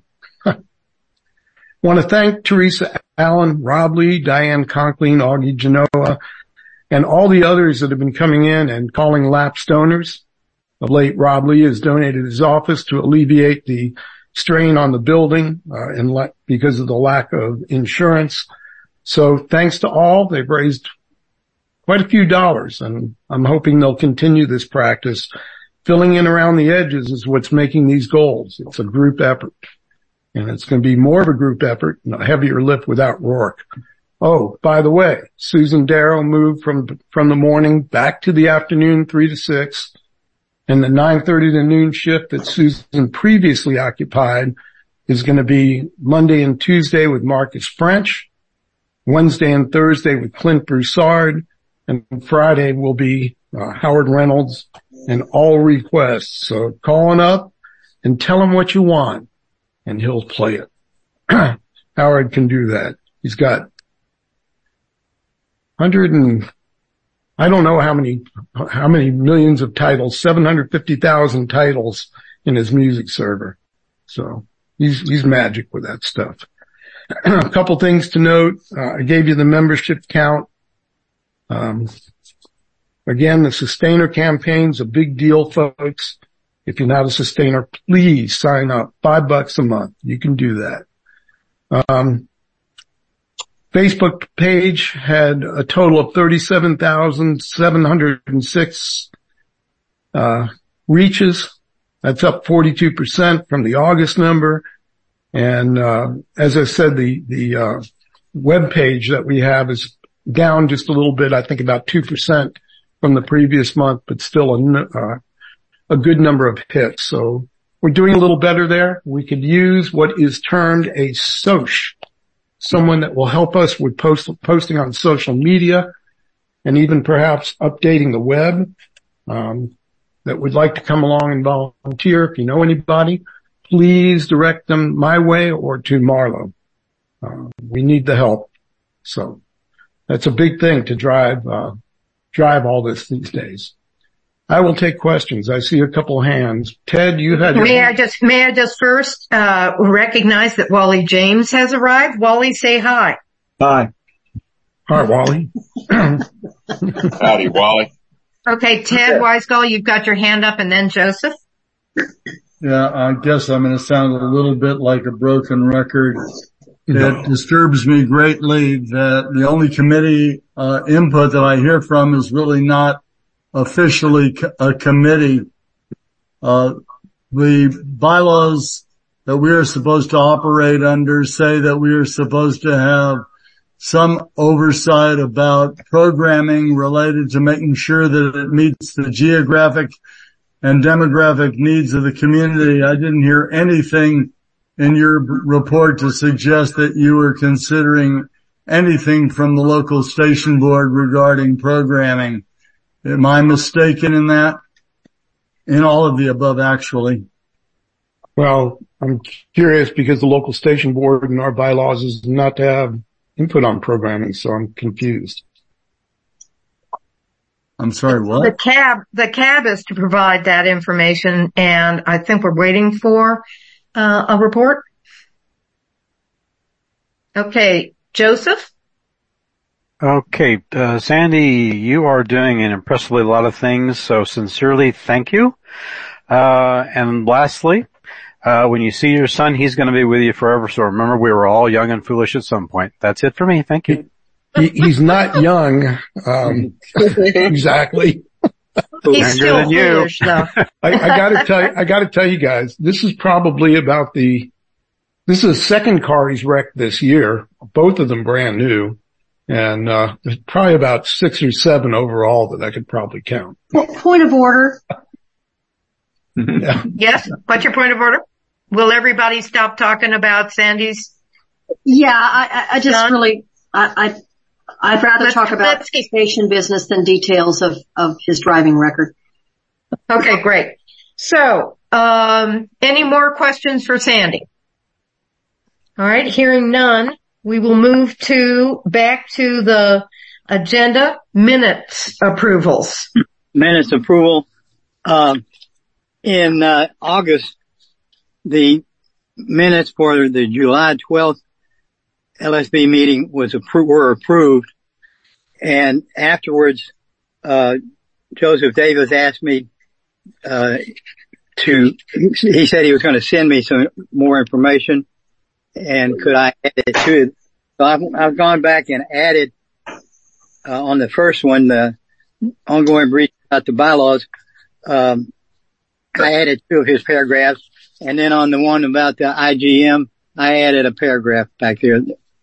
Want to thank Teresa Allen, Rob Lee, Diane Conkling, Augie Genoa, and all the others that have been coming in and calling lapsed donors. Of late, Rob Lee has donated his office to alleviate the strain on the building, uh, and le- because of the lack of insurance. So thanks to all, they've raised quite a few dollars, and I'm hoping they'll continue this practice. Filling in around the edges is what's making these goals. It's a group effort, and it's going to be more of a group effort and a heavier lift without Rourke. Oh, by the way, Susan Darrow moved from from the morning back to the afternoon, three to six, and the nine thirty to noon shift that Susan previously occupied is going to be Monday and Tuesday with Marcus French, Wednesday and Thursday with Clint Broussard, and Friday will be uh, Howard Reynolds and all requests. So call on up and tell him what you want, and he'll play it. Howard can do that. He's got hundred and I don't know how many how many millions of titles, seven hundred fifty thousand titles in his music server. So he's he's magic with that stuff. A couple things to note. Uh, I gave you the membership count. Um, again, the sustainer campaign's a big deal, folks. If you're not a sustainer, please sign up. Five bucks a month. You can do that. Um, Facebook page had a total of thirty-seven thousand seven hundred six, uh, reaches. That's up forty-two percent from the August number. And, uh, as I said, the, the, uh, web page that we have is down just a little bit, I think about two percent from the previous month, but still a, uh, a good number of hits. So we're doing a little better there. We could use what is termed a soc, someone that will help us with post, posting on social media and even perhaps updating the web, um, that would like to come along and volunteer. If you know anybody, please direct them my way or to Marlo. Uh, we need the help. So that's a big thing to drive, uh, drive all this these days. I will take questions. I see a couple hands. Ted, you had your... May I just, may I just first, uh, recognize that Wally James has arrived? Wally, say hi. Hi. Hi, Wally. Howdy, Wally. Okay, Ted Weisgall, you've got your hand up, and then Joseph. Yeah, I guess I'm going to sound a little bit like a broken record. No. It disturbs me greatly that the only committee uh, input that I hear from is really not officially a committee. Uh, the bylaws that we are supposed to operate under say that we are supposed to have some oversight about programming related to making sure that it meets the geographic and demographic needs of the community. I didn't hear anything in your report to suggest that you were considering anything from the local station board regarding programming. Am I mistaken in that? in all of the above, actually. Well, I'm curious because the local station board and our bylaws is not to have input on programming, so I'm confused. I'm sorry, what? The C A B, the C A B is to provide that information, and I think we're waiting for uh, a report. Okay, Joseph? Okay, uh, Sandy, you are doing an impressively lot of things, so sincerely thank you. Uh, and lastly, uh, when you see your son, he's going to be with you forever, so remember we were all young and foolish at some point. That's it for me. Thank you. He, he's not young, um, exactly. He's still foolish, though. I, I gotta tell you, I gotta tell you guys, this is probably about the, this is the second car he's wrecked this year, both of them brand new, and, uh, there's probably about six or seven overall that I could probably count. Point of order. Yeah. Yes, what's your point of order? Will everybody stop talking about Sandy's? Yeah, I, I just son? really, I, I, I'd rather Let's- talk about let's keep- station business than details of, of his driving record. Okay, great. So, um, any more questions for Sandy? All right, hearing none, we will move to, back to the agenda, minutes approvals. Minutes approval. Um, in, uh, August, the minutes for the July twelfth L S B meeting was appro- were approved. And afterwards, uh, Joseph Davis asked me, uh, to, he said he was going to send me some more information and could I add it to it. So I've, I've gone back and added, uh, on the first one, the ongoing breach about the bylaws, um, I added two of his paragraphs. And then on the one about the I G M, I added a paragraph back there.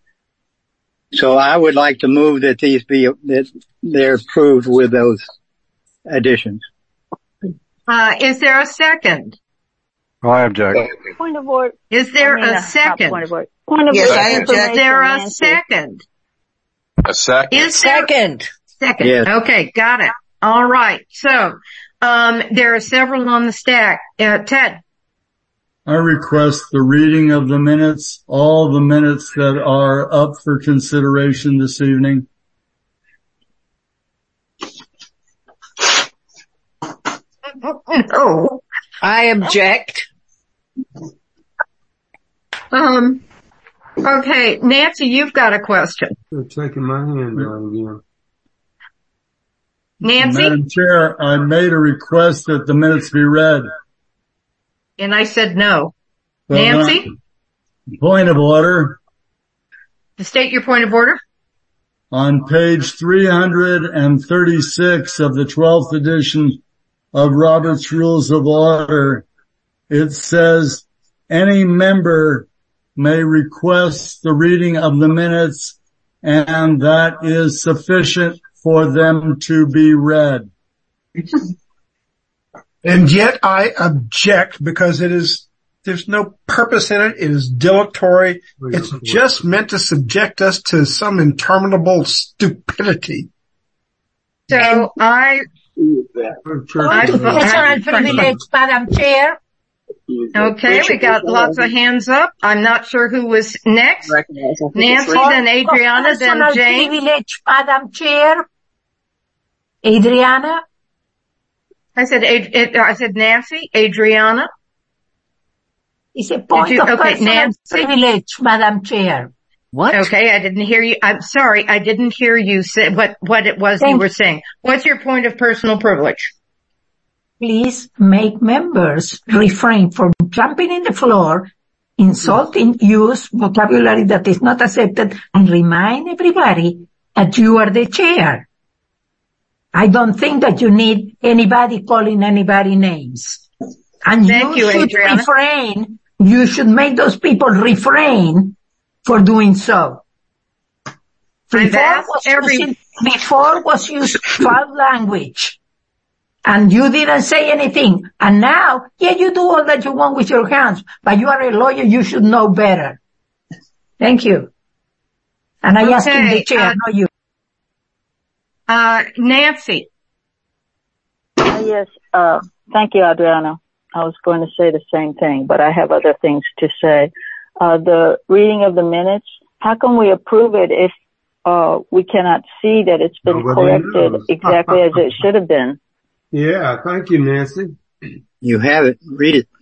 So I would like to move that these be, that they're approved with those additions. Uh, is there a second? Well, I object. Point of order. Is there I mean, a uh, second? Point of order. Point of Yes, order. I object. Is there a Nancy. second? A second. Is there Second. second? Yes. Okay, got it. All right. So, um, there are several on the stack. Uh, Ted? I request the reading of the minutes, all the minutes that are up for consideration this evening. No. I object. Um, okay, Nancy, you've got a question. They're taking my hand down again. Nancy? Madam Chair, I made a request that the minutes be read. And I said no. Well, Nancy? uh, Point of order. To state your point of order? On page three hundred thirty-six of the twelfth edition of Robert's Rules of Order, it says any member may request the reading of the minutes, and that is sufficient for them to be read. And yet I object because it is, there's no purpose in it. It is dilatory. It's just meant to subject us to some interminable stupidity. So I, I, Personal privilege, Madam Chair. okay, we got lots of hands up. I'm not sure who was next. Nancy, then Adriana, then Personal Jane. privilege, Madam Chair. Adriana. I said, Ad- I said Nancy, Adriana. It's a point you- of okay, personal Nancy. privilege, Madam Chair. What? Okay, I didn't hear you. I'm sorry, I didn't hear you say what, what it was Thank you were saying. What's your point of personal privilege? Please make members refrain from jumping in the floor, insulting, use vocabulary that is not accepted, and remind everybody that you are the chair. I don't think that you need anybody calling anybody names. And Thank you you, should Adriana. refrain, you should make those people refrain for doing so. I've Before asked was, every- using, before was used foul language. And you didn't say anything. And now, yeah, you do all that you want with your hands, but you are a lawyer, you should know better. Thank you. And I ask him Okay, the chair, uh, not you. Uh, Nancy. I yes, uh, thank you, Adriana. I was going to say the same thing, but I have other things to say. Uh, the reading of the minutes, how can we approve it if, uh, we cannot see that it's been Nobody corrected knows. exactly as it should have been? Yeah, thank you, Nancy. You have it. Read it.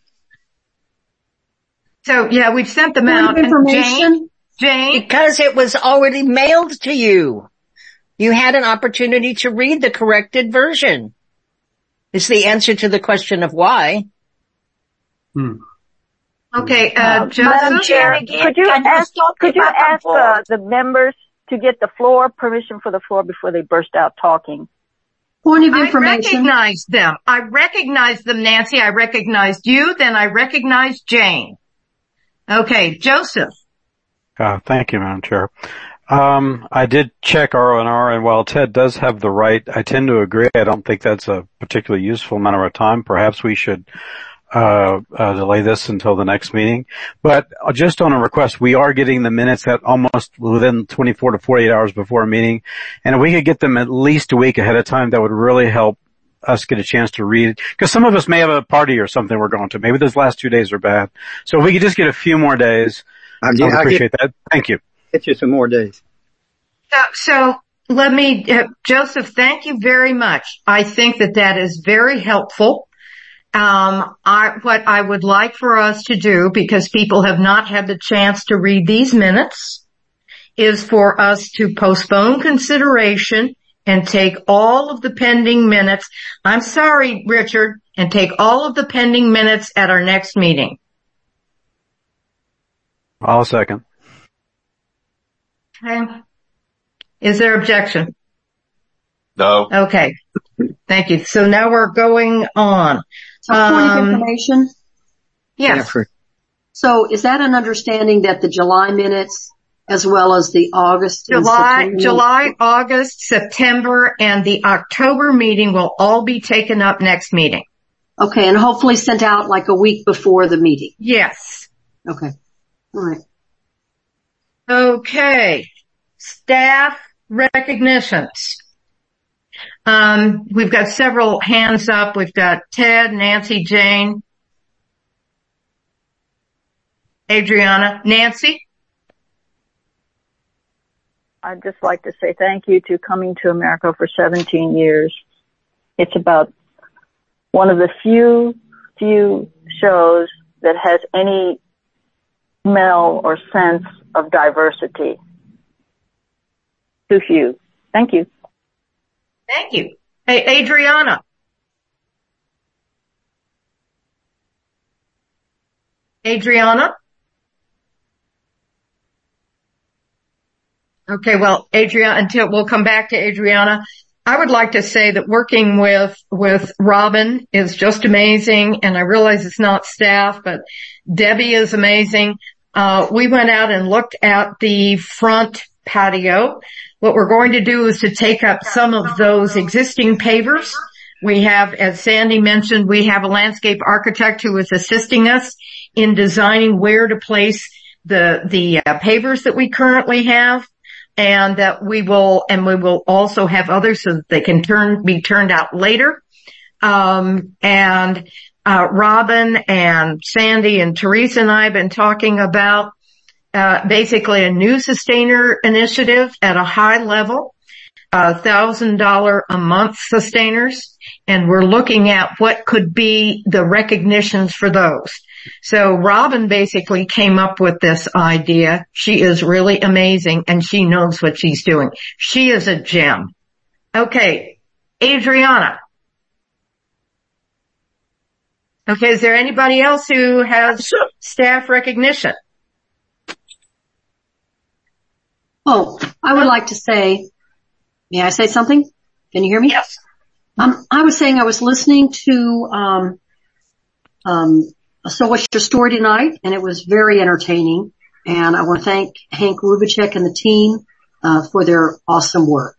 So yeah, we've sent them Point out. of information? Jane? Jane? Because it was already mailed to you. You had an opportunity to read the corrected version. It's the answer to the question of why. Hmm. Okay, uh, Uh, Joseph? Madam Chair, could you Can you ask, stop could the you back and ask uh, forth? the members to get the floor, permission for the floor before they burst out talking? Point of I information. recognized them. I recognized them, Nancy. I recognized you, then I recognized Jane. Okay, Joseph. Uh, thank you, Madam Chair. Um, I did check R O and R, and while Ted does have the right, I tend to agree. I don't think that's a particularly useful amount of time. Perhaps we should uh, uh delay this until the next meeting. But just on a request, we are getting the minutes at almost within twenty-four to forty-eight hours before a meeting, and if we could get them at least a week ahead of time, that would really help us get a chance to read it. Because some of us may have a party or something we're going to. Maybe those last two days are bad. So if we could just get a few more days, I would appreciate that. Thank you. Get you some more days. So, so let me, uh, Joseph, thank you very much. I think that that is very helpful. Um, I, what I would like for us to do, because people have not had the chance to read these minutes, is for us to postpone consideration and take all of the pending minutes. I'm sorry, Richard, and take all of the pending minutes at our next meeting. I'll second. Okay. Is there objection? No. Okay. Thank you. So now we're going on. So point of Um, information? Yes. So is that an understanding that the July minutes as well as the August and July, September July, August, September, and the October meeting will all be taken up next meeting. Okay, and hopefully sent out like a week before the meeting. Yes. Okay. All right. Okay. Staff recognitions. Um, we've got several hands up. We've got Ted, Nancy, Jane, Adriana, Nancy. I'd just like to say thank you to Coming to America for seventeen years. It's about one of the few, few shows that has any smell or sense of diversity. Too few. Thank you. Thank you. Hey, Adriana. Adriana? Okay, well, Adriana, until we'll come back to Adriana. I would like to say that working with, with Robin is just amazing, and I realize it's not staff, but Debbie is amazing. Uh, we went out and looked at the front patio. What we're going to do is to take up some of those existing pavers. We have, as Sandy mentioned, we have a landscape architect who is assisting us in designing where to place the, the uh, pavers that we currently have. And that we will, and we will also have others so that they can turn, be turned out later. Um, and, uh, Robin and Sandy and Teresa and I have been talking about, uh, basically a new sustainer initiative at a high level, a thousand dollar a month sustainers. And we're looking at what could be the recognitions for those. So Robin basically came up with this idea. She is really amazing and she knows what she's doing. She is a gem. Okay, Adriana. Okay, is there anybody else who has staff recognition? Oh, I would like to say, may I say something? Can you hear me? Yes. Um, I was saying I was listening to, um, um, So What's Your Story Tonight, and it was very entertaining. And I want to thank Hank Rubicek and the team uh, for their awesome work.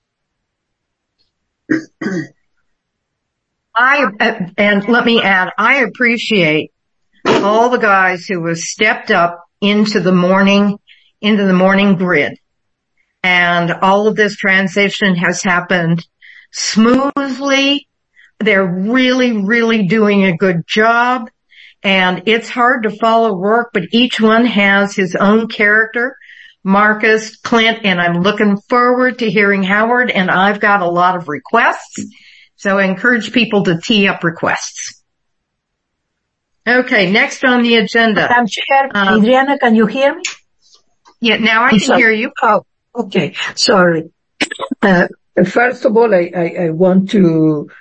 I, and let me add, I appreciate all the guys who have stepped up into the morning, into the morning grid. And all of this transition has happened smoothly, they're really, really doing a good job. And it's hard to follow work, but each one has his own character. Marcus, Clint, and I'm looking forward to hearing Howard, and I've got a lot of requests. So I encourage people to tee up requests. Okay, next on the agenda. Madam Chair, um, Adriana, can you hear me? Yeah, now I can sorry. hear you. Oh, okay. Sorry. Uh, first of all, I, I, I want to,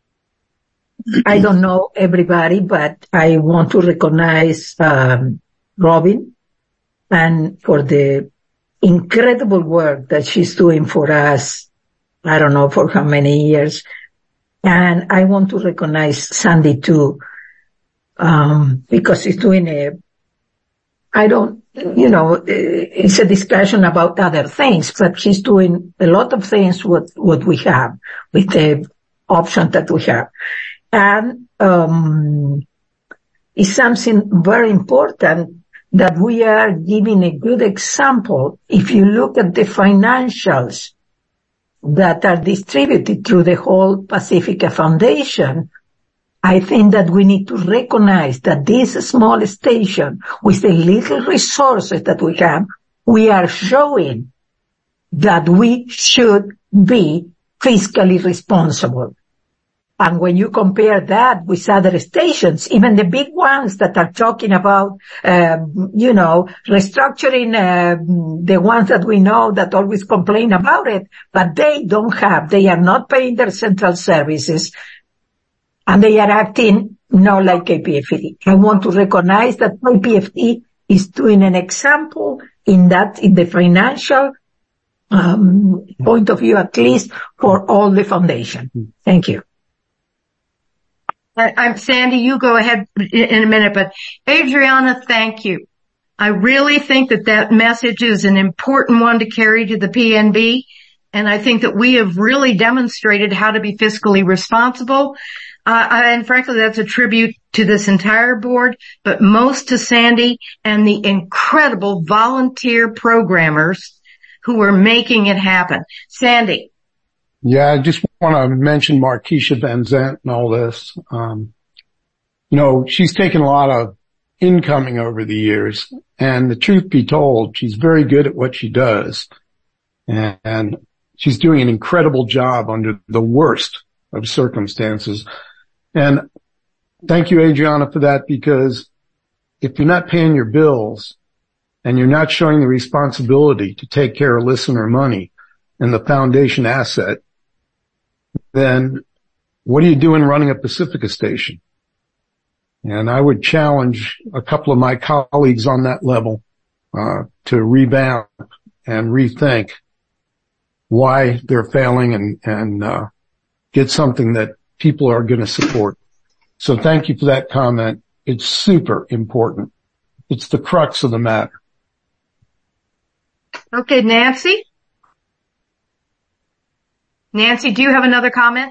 I don't know everybody, but I want to recognize, um, Robin, and for the incredible work that she's doing for us. I don't know for how many years. And I want to recognize Sandy too, um, because she's doing a, I don't, you know, it's a discussion about other things, but she's doing a lot of things with what we have, with the option that we have. And, um, it's something very important that we are giving a good example. If you look at the financials that are distributed through the whole Pacifica Foundation, I think that we need to recognize that this small station, with the little resources that we have, we are showing that we should be fiscally responsible. And when you compare that with other stations, even the big ones that are talking about, uh, you know, restructuring, uh, the ones that we know that always complain about it, but they don't have, they are not paying their central services, and they are acting not like K P F T. I want to recognize that K P F T is doing an example in that, in the financial, um, point of view, at least for all the foundation. Thank you. I'm Sandy, you go ahead in a minute, but Adriana, thank you. I really think that that message is an important one to carry to the P N B, and I think that we have really demonstrated how to be fiscally responsible. Uh, and frankly, that's a tribute to this entire board, but most to Sandy and the incredible volunteer programmers who are making it happen. Sandy. Yeah, I just want to mention Markeisha Van Zant and all this. Um, you know, she's taken a lot of incoming over the years, and the truth be told, she's very good at what she does, and, and she's doing an incredible job under the worst of circumstances. And thank you, Adriana, for that, because if you're not paying your bills and you're not showing the responsibility to take care of listener money and the foundation asset, then what are you doing running a Pacifica station? And I would challenge a couple of my colleagues on that level uh to revamp and rethink why they're failing and and uh get something that people are going to support. So thank you for that comment. It's super important. It's the crux of the matter. Okay, Nancy? Nancy, do you have another comment?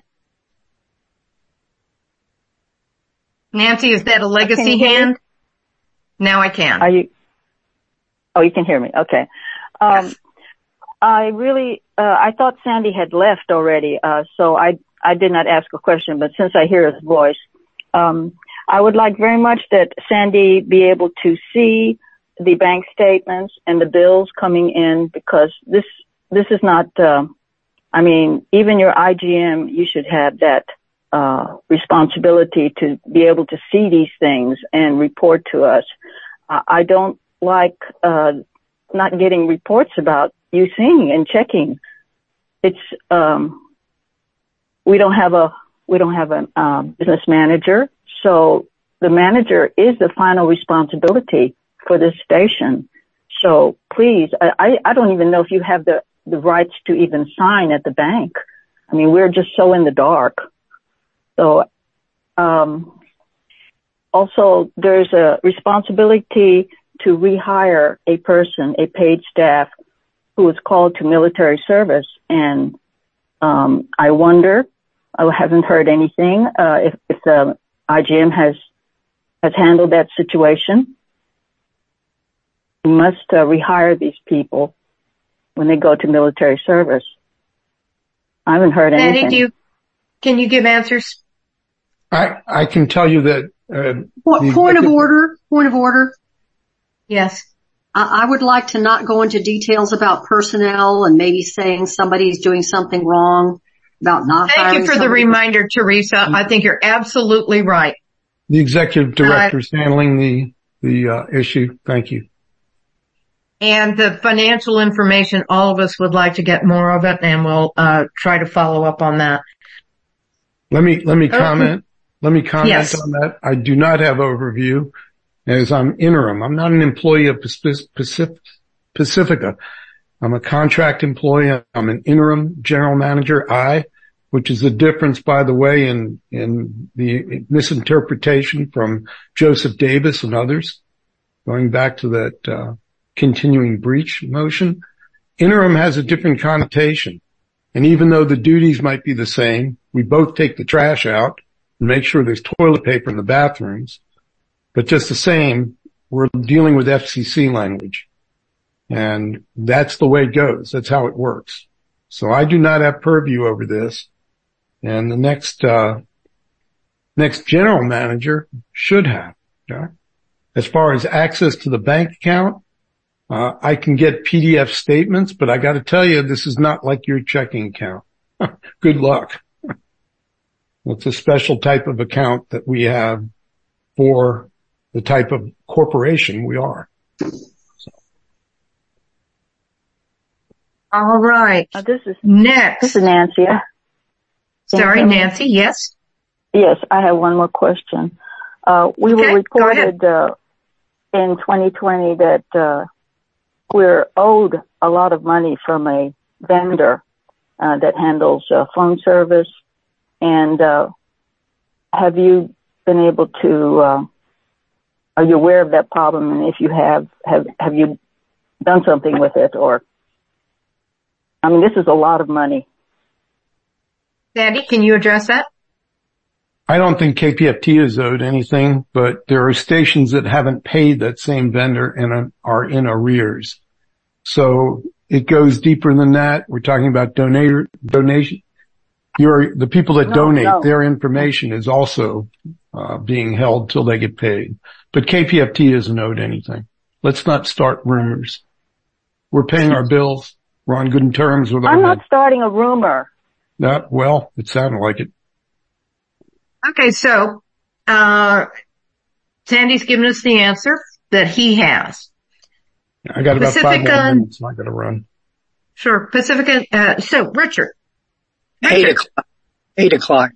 Nancy, is that a legacy hand? Now I can. Are you? Oh, you can hear me. Okay. Um, yes. I really, uh, I thought Sandy had left already, uh, so I, I did not ask a question, but since I hear his voice, um, I would like very much that Sandy be able to see the bank statements and the bills coming in, because this, this is not, uh, I mean, even your I G M, you should have that, uh, responsibility to be able to see these things and report to us. Uh, I don't like, uh, not getting reports about you seeing and checking. It's, um, we don't have a, we don't have a, um, business manager. So the manager is the final responsibility for this station. So please, I, I don't even know if you have the, the rights to even sign at the bank. I mean, we're just so in the dark. So, um, also there's a responsibility to rehire a person, a paid staff who is called to military service. And, um, I wonder, I haven't heard anything, uh, if, if the I G M has, has handled that situation. We must uh, rehire these people when they go to military service. I haven't heard anything. Sandy, do you, can you give answers? I, I can tell you that, uh, Point, point of order, point of order. Yes. I, I would like to not go into details about personnel and maybe saying somebody's doing something wrong about not Thank hiring you for the somebody. reminder, Teresa. I think you're absolutely right. The executive director is handling the, the, uh, issue. Thank you. And the financial information, all of us would like to get more of it, and we'll, uh, try to follow up on that. Let me, let me Okay. comment. Let me comment Yes. on that. I do not have overview as I'm interim. I'm not an employee of Pacific, Pacifica. I'm a contract employee. I'm an interim general manager. I, which is the difference, by the way, in, in the misinterpretation from Joseph Davis and others, going back to that, uh, continuing breach motion. Interim has a different connotation. And even though the duties might be the same, we both take the trash out and make sure there's toilet paper in the bathrooms. But just the same, we're dealing with F C C language. And that's the way it goes. That's how it works. So I do not have purview over this. And the next, uh, next general manager should have. Okay? As far as access to the bank account, uh, I can get P D F statements, but I got to tell you, this is not like your checking account. Good luck. It's a special type of account that we have for the type of corporation we are. So. All right. Uh, this is Next. This is Nancy. Sorry, Nancy. Yes. Yes, I have one more question. Uh, we Okay, were reported uh, in twenty twenty that uh, we're owed a lot of money from a vendor uh, that handles uh, phone service. And uh, have you been able to? Uh, are you aware of that problem? And if you have, have have you done something with it? Or, I mean, this is a lot of money. Sandy, can you address that? I don't think K P F T is owed anything, but there are stations that haven't paid that same vendor and are in arrears. So it goes deeper than that. We're talking about donator, donation. You're, the people that No, donate, no. their information is also uh, being held till they get paid. But K P F T isn't owed anything. Let's not start rumors. We're paying our bills. We're on good terms with our I'm not starting a rumor. That, well, it sounded like it. Okay, so, uh, Sandy's given us the answer that he has. I got about five Pacifica, more minutes. I got to run. Sure, Pacifica, uh, so Richard. Eight o'clock. Eight o'clock.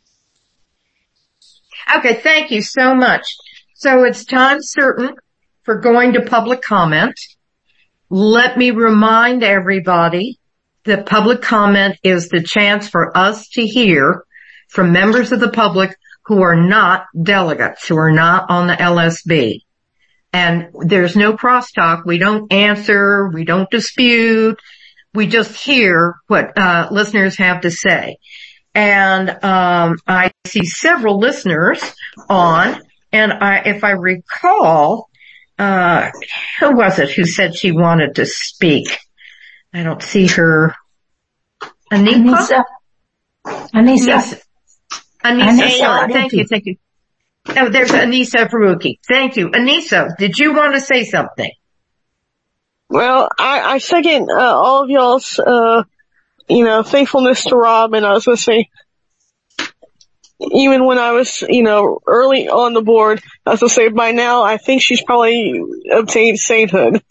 Okay, thank you so much. So it's time certain for going to public comment. Let me remind everybody that public comment is the chance for us to hear from members of the public who are not delegates, who are not on the L S B. And there's no crosstalk. We don't answer. We don't dispute. We just hear what uh listeners have to say. And um I see several listeners on, and I if I recall, uh who was it who said she wanted to speak? I don't see her. Anissa? Anissa. Anissa. Anissa, Anissa, sorry. Thank you, thank you. Oh, there's Anissa Faruqi. Thank you. Anissa, did you want to say something? Well, I, I second uh, all of y'all's, uh, you know, faithfulness to Rob, and I was going to say, even when I was, you know, early on the board, I was going to say by now, I think she's probably obtained sainthood.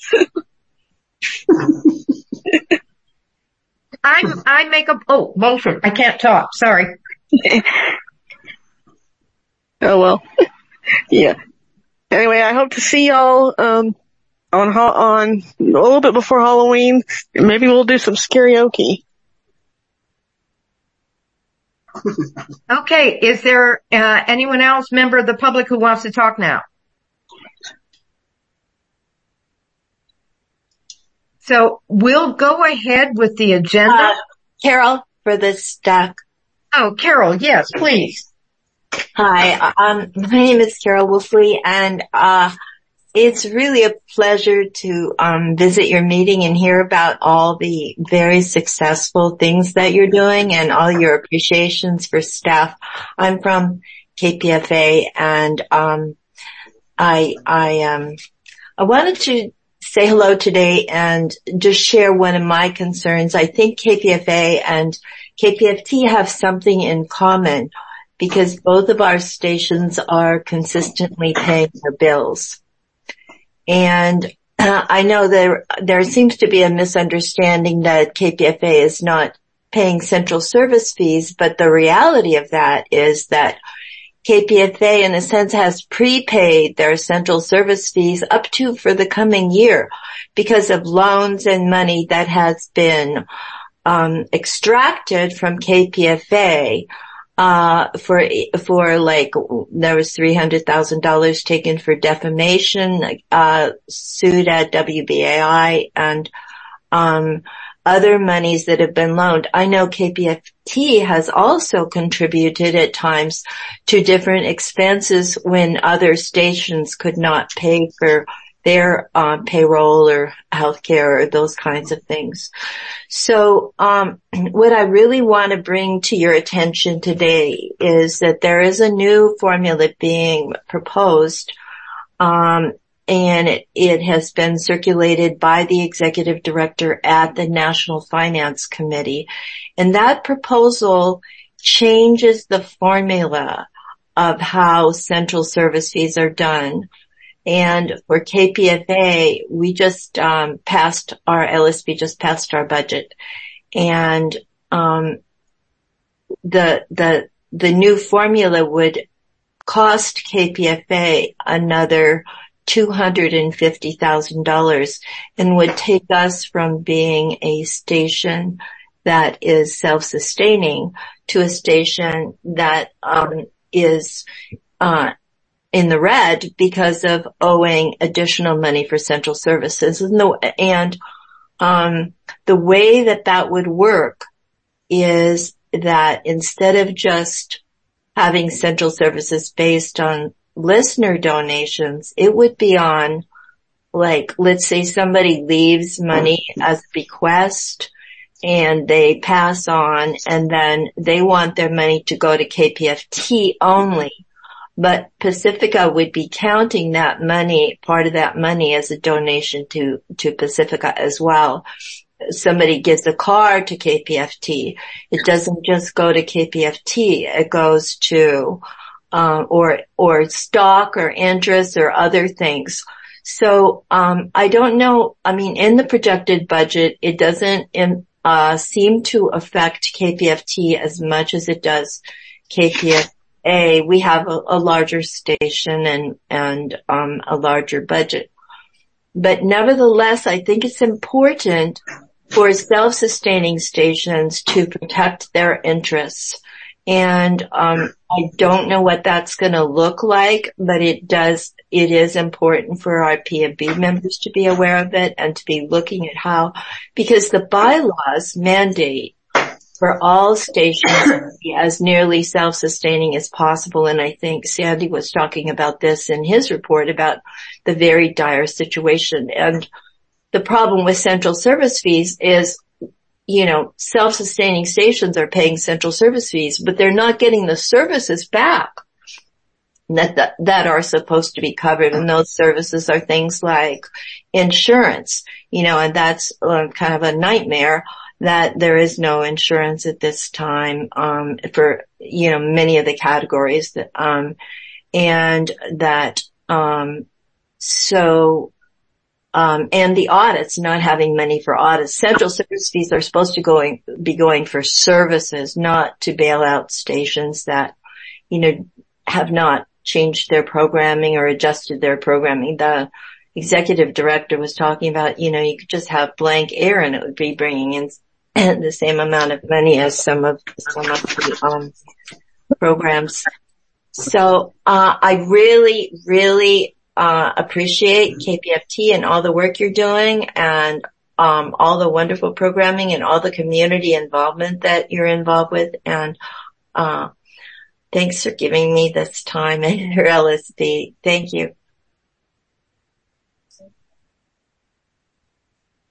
I'm, I make a, oh, motion. I can't talk. Sorry. Oh well. Yeah. Anyway, I hope to see y'all, um, on, on, a little bit before Halloween. Maybe we'll do some karaoke. Okay. Is there, uh, anyone else, member of the public, who wants to talk now? So we'll go ahead with the agenda. Uh, Carol, for the stack. Oh, Carol, yes, please. Hi, um, my name is Carol Wolfley, and uh it's really a pleasure to um visit your meeting and hear about all the very successful things that you're doing and all your appreciations for staff. I'm from K P F A, and um, I I um I wanted to say hello today and just share one of my concerns. I think K P F A and K P F T have something in common because both of our stations are consistently paying their bills. And uh, I know there there seems to be a misunderstanding that K P F A is not paying central service fees, but the reality of that is that K P F A in a sense has prepaid their central service fees up to for the coming year because of loans and money that has been um extracted from K P F A uh for for like there was three hundred thousand dollars taken for defamation uh sued at W B A I and um other monies that have been loaned. I know K P F T has also contributed at times to different expenses when other stations could not pay for their uh, payroll or healthcare or those kinds of things. So um what I really want to bring to your attention today is that there is a new formula being proposed um and it, it has been circulated by the executive director at the National Finance Committee. And that proposal changes the formula of how central service fees are done. And for K P F A, we just um passed, our L S B just passed our budget. And um the the the new formula would cost K P F A another two hundred fifty thousand dollars and would take us from being a station that is self-sustaining to a station that um is uh in the red because of owing additional money for central services. And the, and um the way that that would work is that instead of just having central services based on listener donations, it would be on, like, let's say somebody leaves money as a bequest and they pass on and then they want their money to go to K P F T only. But Pacifica would be counting that money, part of that money, as a donation to, to Pacifica as well. Somebody gives a car to K P F T. It doesn't just go to K P F T. It goes to Um, or, or stock or interest or other things. So, um, I don't know. I mean, in the projected budget, it doesn't, in, uh, seem to affect K P F T as much as it does K P F A. We have a, a larger station and, and, um, a larger budget. But nevertheless, I think it's important for self-sustaining stations to protect their interests. And um I don't know what that's going to look like, but it does, it is important for our P M B members to be aware of it and to be looking at how, because the bylaws mandate for all stations to be as nearly self-sustaining as possible. And I think Sandy was talking about this in his report about the very dire situation. And the problem with central service fees is, you know, self-sustaining stations are paying central service fees, but they're not getting the services back that, that, that are supposed to be covered. And those services are things like insurance, you know, and that's uh, kind of a nightmare that there is no insurance at this time, um, for, you know, many of the categories that, um, and that, um, so, Um, and the audits, not having money for audits. Central service fees are supposed to going, be going for services, not to bail out stations that, you know, have not changed their programming or adjusted their programming. The executive director was talking about, you know, you could just have blank air and it would be bringing in the same amount of money as some of, some of the, um, programs. So, uh, I really, really, Uh, appreciate K P F T and all the work you're doing and, um, all the wonderful programming and all the community involvement that you're involved with. And, uh, thanks for giving me this time at your L S B. Thank you.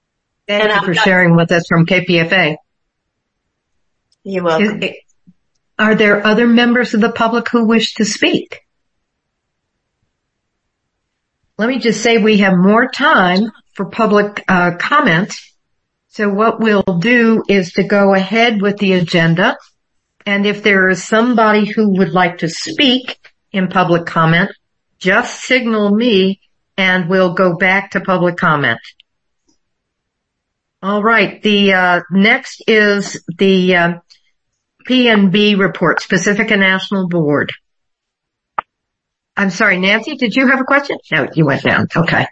Thank and you I'm for not- sharing with us from K P F A. You're welcome. Is, Are there other members of the public who wish to speak? Let me just say we have more time for public uh, comment. So what we'll do is to go ahead with the agenda. And if there is somebody who would like to speak in public comment, just signal me and we'll go back to public comment. All right. The uh, next is the uh, P N B report, Pacifica National Board. I'm sorry, Nancy, did you have a question? No, you went down. Okay.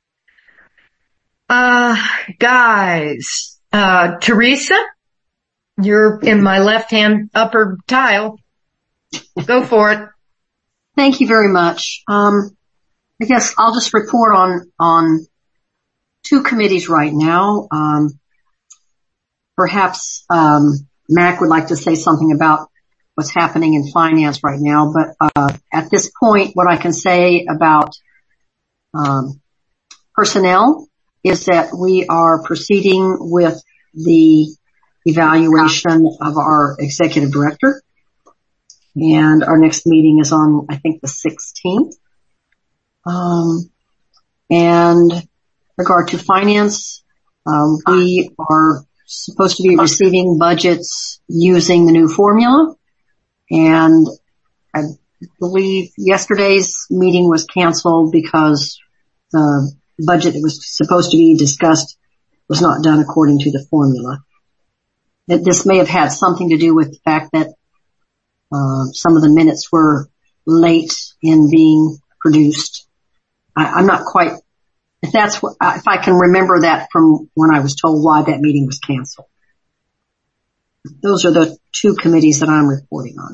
Uh, guys, uh, Teresa, you're in my left-hand upper tile. Go for it. Thank you very much. Um, I guess I'll just report on, on two committees right now. Um, perhaps, um, Mac would like to say something about what's happening in finance right now, but, uh, at this point, what I can say about, um, personnel is that we are proceeding with the evaluation of our executive director. And our next meeting is on, I think, the sixteenth. Um, and regard to finance, um, we are supposed to be receiving budgets using the new formula. And I believe yesterday's meeting was canceled because the budget that was supposed to be discussed was not done according to the formula. That this may have had something to do with the fact that uh, some of the minutes were late in being produced. I, I'm not quite, if that's what, if I can remember that from when I was told why that meeting was canceled. Those are the two committees that I'm reporting on.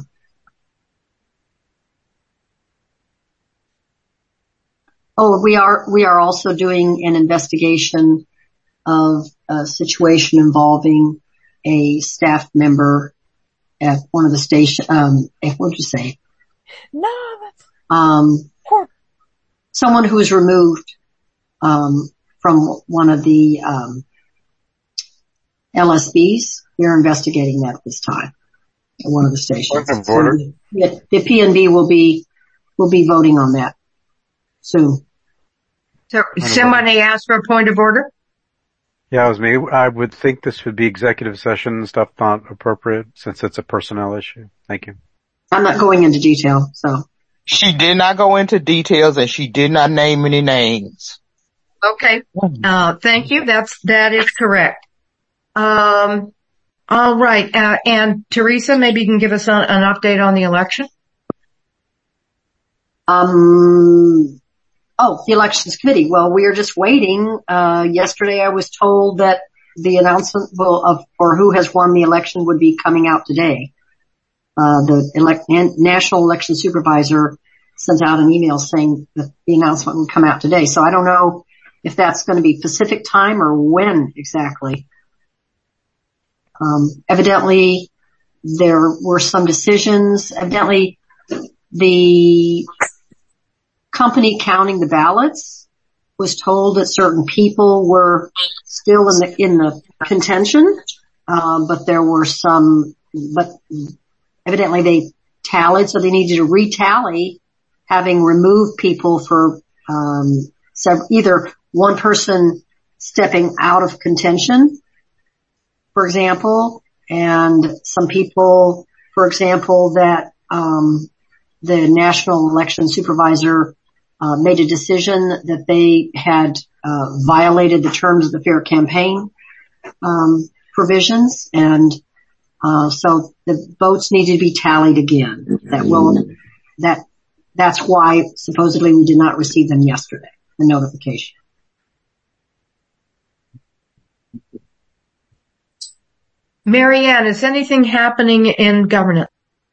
Oh, we are, we are also doing an investigation of a situation involving a staff member at one of the station, um, what did you say? No, that's, um, poor. Someone who was removed, um, from one of the, um, L S Bs. We're investigating that at this time at one of the stations. Point of order. So the, the P N B will be, will be voting on that soon. So somebody asked for a point of order? Yeah, it was me. I would think this would be executive session stuff, not appropriate since it's a personnel issue. Thank you. I'm not going into detail, so. She did not go into details and she did not name any names. Okay. Uh, thank you. That's, that is correct. Um, all right. Uh, and Teresa, maybe you can give us a, an update on the election. Um, oh, the elections committee. Well, we are just waiting. Uh, yesterday I was told that the announcement will, of, or who has won the election would be coming out today. Uh, the elect, national election supervisor sent out an email saying that the announcement would come out today. So I don't know if that's going to be Pacific time or when exactly. Um, evidently there were some decisions. Evidently the company counting the ballots was told that certain people were still in the, in the contention. Um, but there were some, but evidently they tallied, so they needed to retally, having removed people for, um, so either one person stepping out of contention, for example, and some people, for example, that, um, the national election supervisor, uh, made a decision that they had, uh, violated the terms of the fair campaign, um, provisions. And, uh, so the votes needed to be tallied again. That will, that, that's why supposedly we did not receive them yesterday, the notification. Marianne, is anything happening in governance?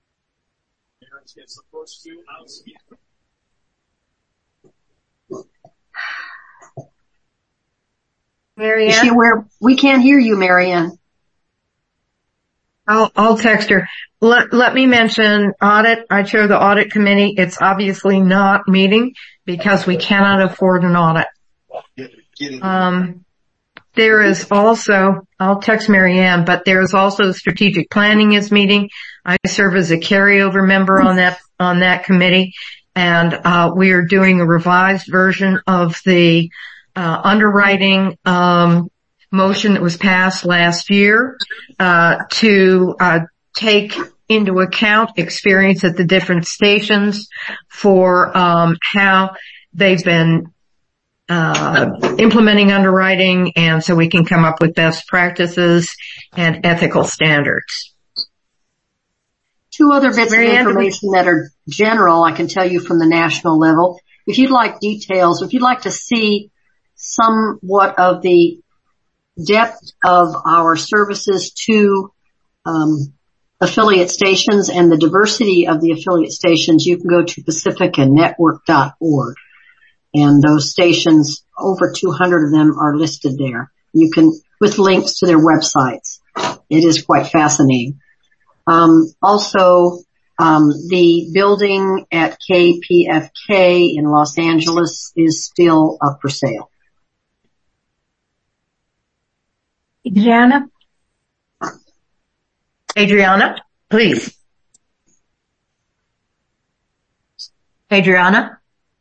Marianne? Is she aware? We can't hear you, Marianne. I'll, I'll text her. Let, let me mention audit. I chair the audit committee. It's obviously not meeting because we cannot afford an audit. Um, there is also, I'll text Mary Ann, but there is also strategic planning is meeting. I serve as a carryover member on that, on that committee. And, uh, we are doing a revised version of the, uh, underwriting, um, motion that was passed last year, uh, to, uh, take into account experience at the different stations for, um, how they've been uh implementing underwriting, and so we can come up with best practices and ethical standards. Two other bits of information that are general, I can tell you from the national level. If you'd like details, if you'd like to see somewhat of the depth of our services to um affiliate stations and the diversity of the affiliate stations, you can go to pacifica network dot org. And those stations, over two hundred of them are listed there. You can, with links to their websites. It is quite fascinating. Um, also, um, the building at K P F K in Los Angeles is still up for sale. Adriana? Adriana, please. Adriana?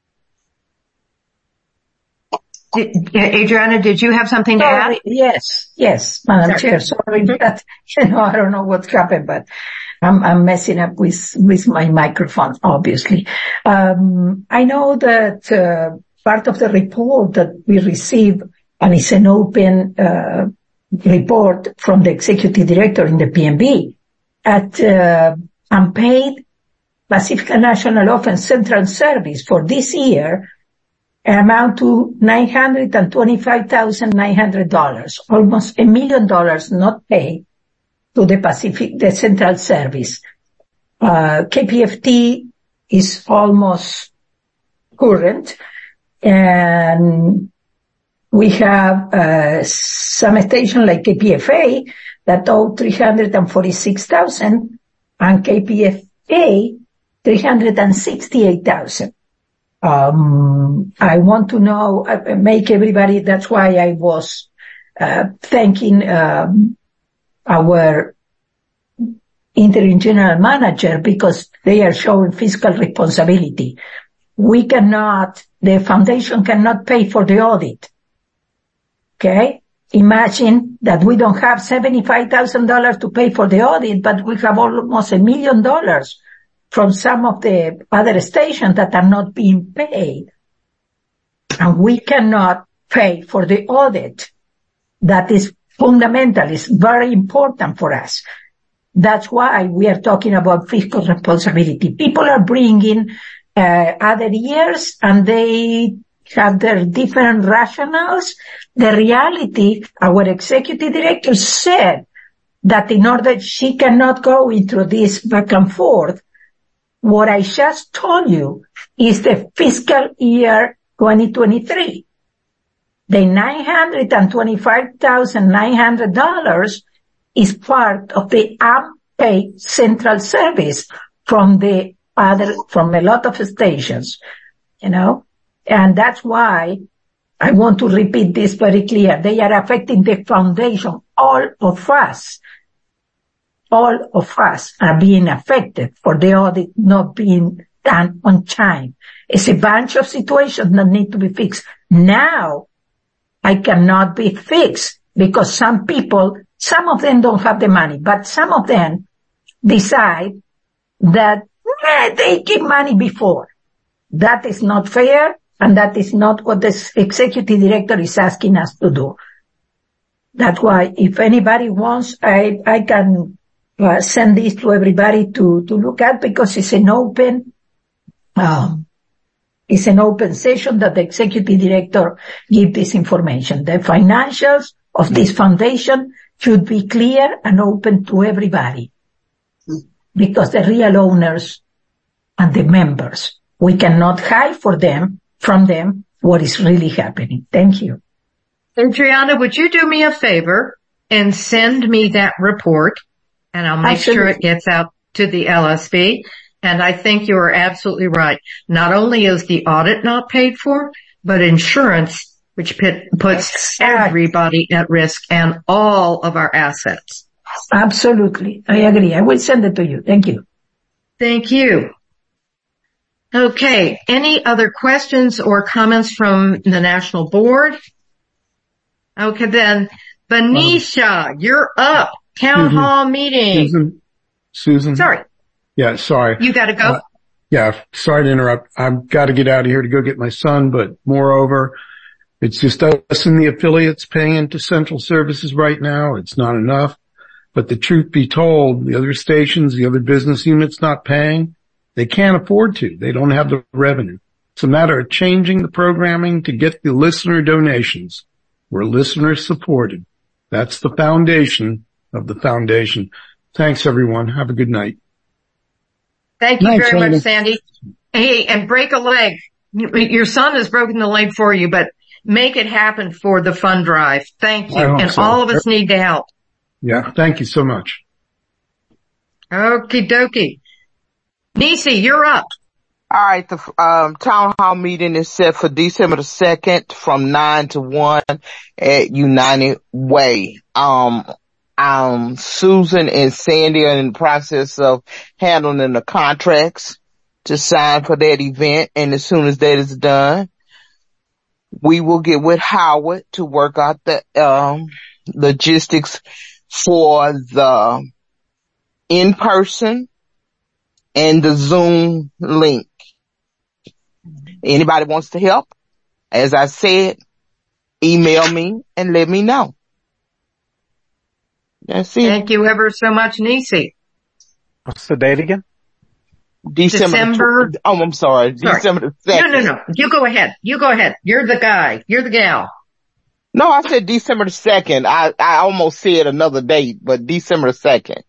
Did, Adriana, did you have something to Sorry, add? Yes, yes, Madam Chair. Sorry that, you know, I don't know what's happened, but I'm, I'm messing up with, with my microphone, obviously. Um, I know that, uh, part of the report that we received, and it's an open, uh, report from the executive director in the P M B at, uh, unpaid Pacifica National Offense Central Service for this year, amount to nine hundred twenty-five thousand nine hundred dollars, almost a million dollars not paid to the Pacific, the Central Service. Uh, K P F T is almost current, and we have, uh, some station like K P F A that owe three hundred forty-six thousand and K P F A three hundred sixty-eight thousand. Um, I want to know, uh, make everybody, that's why I was, uh, thanking, um, our interim general manager, because they are showing fiscal responsibility. We cannot, the foundation cannot pay for the audit. Okay? Imagine that we don't have seventy-five thousand dollars to pay for the audit, but we have almost a million dollars from some of the other stations that are not being paid. And we cannot pay for the audit. That is fundamental, is very important for us. That's why we are talking about fiscal responsibility. People are bringing uh, other years and they have their different rationales. The reality, our executive director said that in order she cannot go into this back and forth, what I just told you is the fiscal year twenty twenty-three. The nine hundred twenty-five thousand nine hundred dollars is part of the unpaid Central Service from the other, from a lot of stations, you know, and that's why I want to repeat this very clear. They are affecting the foundation. All of us, all of us are being affected for the audit not being done on time. It's a bunch of situations that need to be fixed. Now, I cannot be fixed because some people, some of them don't have the money, but some of them decide that eh, they give money before. That is not fair, and that is not what the executive director is asking us to do. That's why if anybody wants, I, I can uh, send this to everybody to, to look at, because it's an open, um, it's an open session that the executive director give this information. The financials of this foundation should be clear and open to everybody, because the real owners and the members, we cannot hide for them, from them, what is really happening. Thank you. Adriana, would you do me a favor and send me that report, and I'll make Absolutely. Sure it gets out to the L S B. And I think you are absolutely right. Not only is the audit not paid for, but insurance which pit, puts everybody at risk and all of our assets. Absolutely. I agree. I will send it to you. Thank you. Thank you. Okay. Any other questions or comments from the National Board? Okay, then. Venetia, you're up. Town Susan, hall meeting. Susan, Susan. Sorry. Yeah, sorry. You gotta go. Uh, yeah, sorry to interrupt. I've got to get out of here to go get my son, but moreover, it's just us and the affiliates paying into central services right now. It's not enough. But the truth be told, the other stations, the other business units not paying, they can't afford to. They don't have the revenue. It's a matter of changing the programming to get the listener donations. We're listener supported. That's the foundation of the foundation. Thanks, everyone. Have a good night. Thank you Thanks, very Sandy. much, Sandy. Hey, and break a leg. Your son has broken the leg for you, but make it happen for the fund drive. Thank you. I hope And so. all of us need to help. Yeah, thank you so much. Okie dokie. Nisi, you're up. All right, the um, town hall meeting is set for December the second from nine to one at United Way. Um, um, Susan and Sandy are in the process of handling the contracts to sign for that event, and as soon as that is done, we will get with Howard to work out the um, logistics for the in-person and the Zoom link. Anybody wants to help? As I said, email me and let me know. That's it. Thank you ever so much, Nisi. What's the date again? December. December. Tw- oh, I'm sorry. Sorry. December the second. No, no, no. You go ahead. You go ahead. You're the guy. You're the gal. No, I said December the second. I, I almost said another date, but December the second.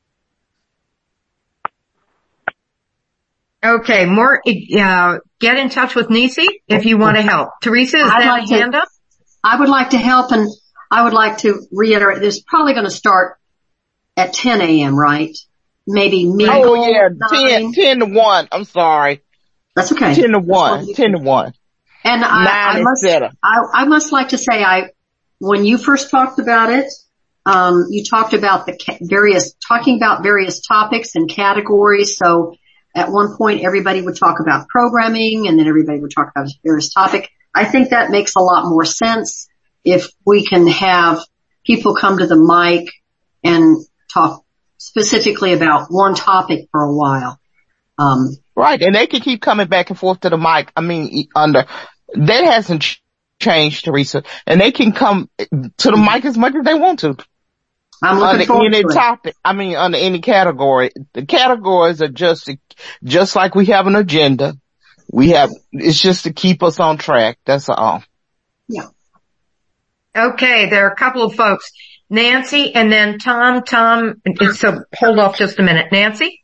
Okay, more, uh, get in touch with Nisi if you want to help. Teresa, is I'd that like a to- hand up? I would like to help, and I would like to reiterate, this is probably going to start at ten a.m., right? Maybe mid Oh yeah, ten, ten to one. I'm sorry. That's okay. ten to one. ten to one. And I, Nine I must, instead of. I, I must like to say, I, when you first talked about it, um, you talked about the ca- various, talking about various topics and categories. So at one point, everybody would talk about programming, and then everybody would talk about various topic. I think that makes a lot more sense if we can have people come to the mic and talk specifically about one topic for a while. Um, Right, and they can keep coming back and forth to the mic. I mean, under that hasn't ch- changed, Teresa, and they can come to the mic as much as they want to. I'm looking under forward any to it. topic. I mean, under any category. The categories are just just like we have an agenda. We have it's just to keep us on track. That's all. Yeah. Okay, there are a couple of folks. Nancy and then Tom, Tom, so hold off just a minute. Nancy?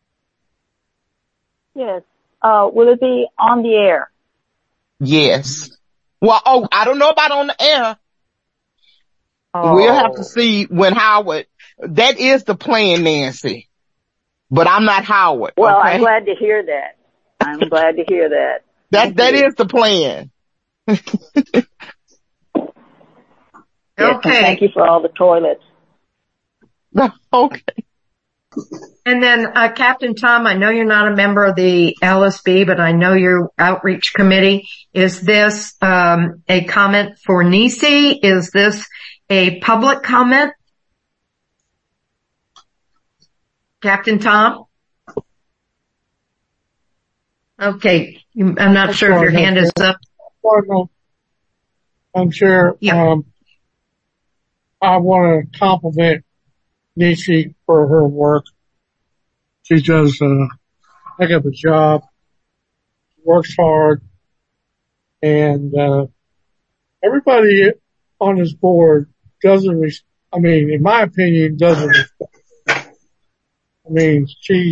Yes. Uh, will it be on the air? Yes. Well, oh, I don't know about on the air. Oh. We'll have to see when Howard, that is the plan, Nancy. But I'm not Howard. Well, okay? I'm glad to hear that. I'm glad to hear that. That, that is the plan. Yes, Okay. and thank you for all the toilets. Okay. And then, uh, Captain Tom, I know you're not a member of the L S B, but I know your outreach committee. Is this, um, a comment for Nisi? Is this a public comment? Captain Tom? Okay. You- I'm not sure if your hand is up. Pardon, I'm Chair. Yeah. Um, I want to compliment Nisi for her work. She does a heck of a job, works hard, and uh, everybody on this board doesn't, res- I mean, in my opinion, doesn't respect her. I mean, she,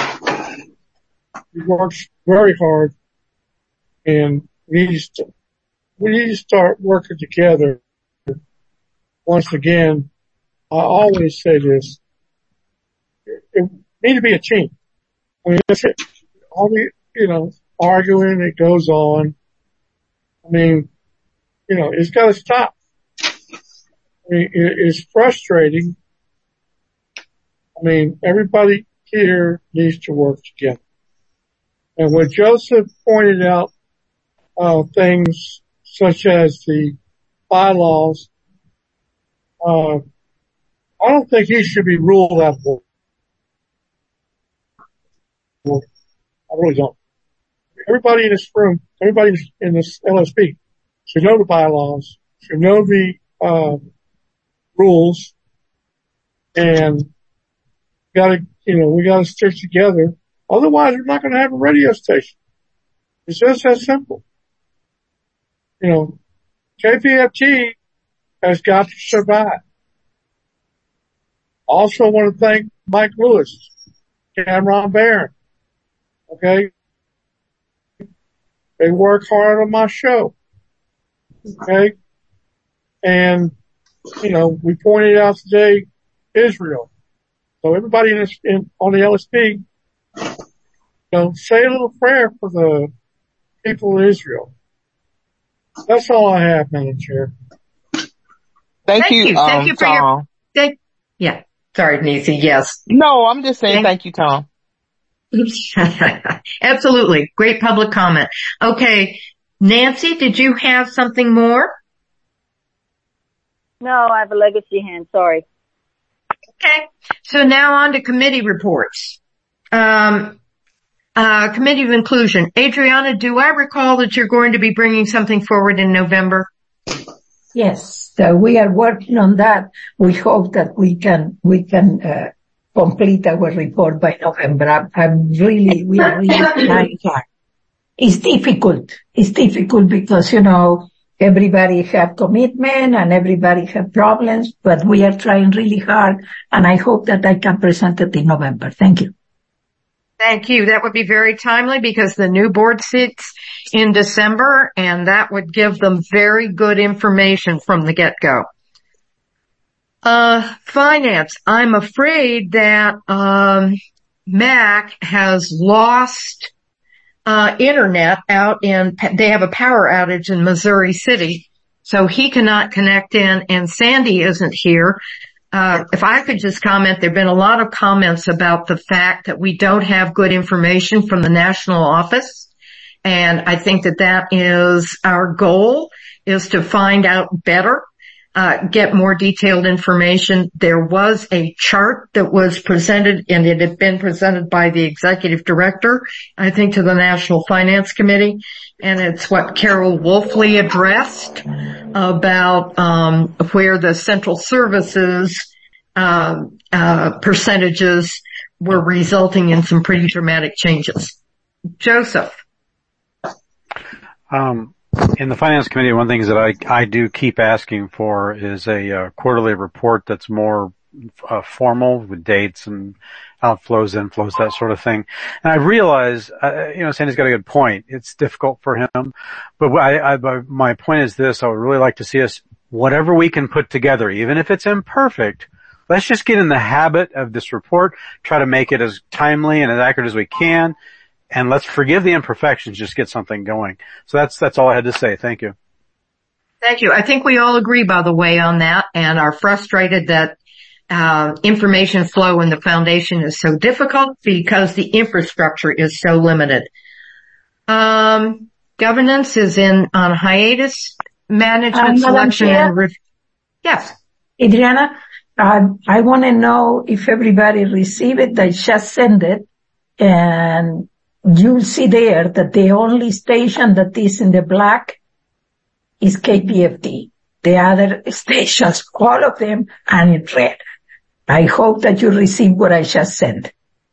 she works very hard, and we need to, we need to start working together. Once again, I always say this, it, it need to be a team. I mean, that's it. All the, you know, arguing, it goes on. I mean, you know, it's got to stop. I mean, it, it's frustrating. I mean, everybody here needs to work together. And when Joseph pointed out uh things such as the bylaws, uh, I don't think he should be ruled out of the board. I really don't. Everybody in this room, everybody in this L S P should know the bylaws, should know the uh, rules, and gotta, you know, we gotta stick together. Otherwise, we're not going to have a radio station. It's just that simple. You know, K P F T has got to survive. Also want to thank Mike Lewis, Cameron Barron. Okay. They work hard on my show. Okay. And, you know, we pointed out today Israel. So everybody in this, in, on the L S P, you know, say a little prayer for the people of Israel. That's all I have, Madam Chair. Thank, Thank you, you. um, Thank you for Tom. your, thank, yeah. Sorry, Nisi. Yes. No, I'm just saying Thank, thank you, Tom. Absolutely. Great public comment. Okay. Nancy, did you have something more? No, I have a legacy hand. Sorry. Okay. So now on to committee reports. Um, uh, committee of inclusion. Adriana, do I recall that you're going to be bringing something forward in November? Yes. So we are working on that. We hope that we can, we can, uh, complete our report by November. I'm, I'm really, we are really trying hard. It's difficult. It's difficult because, you know, everybody have commitment and everybody have problems, but we are trying really hard, and I hope that I can present it in November. Thank you. Thank you. That would be very timely because the new board sits in December, and that would give them very good information from the get-go. Uh, finance. I'm afraid that, um, Mac has lost, uh, internet out in, they have a power outage in Missouri City, so he cannot connect in, and Sandy isn't here. Uh, if I could just comment, there've been a lot of comments about the fact that we don't have good information from the national office. And I think that that is our goal, is to find out better. Uh, get more detailed information. There was a chart that was presented, and it had been presented by the executive director, I think, to the National Finance Committee, and it's what Carol Wolfley addressed about um where the central services uh, uh percentages were resulting in some pretty dramatic changes. Joseph. Um In the Finance Committee, one of the things that I, I do keep asking for is a uh, quarterly report that's more uh, formal with dates and outflows, inflows, that sort of thing. And I realize, uh, you know, Sandy's got a good point. It's difficult for him. But I, I, my point is this: I would really like to see us, whatever we can put together, even if it's imperfect, let's just get in the habit of this report, try to make it as timely and as accurate as we can. And let's forgive the imperfections, just get something going. So that's, that's all I had to say. Thank you. Thank you. I think we all agree, by the way, on that, and are frustrated that uh, information flow in the foundation is so difficult because the infrastructure is so limited. Um, governance is in on hiatus. Management Um, selection Chair? and review. Yes. Adriana, uh, I want to know if everybody received it. I just sent it, and you'll see there that the only station that is in the black is K P F T. The other stations, all of them, are in red. I hope that you receive what I just sent.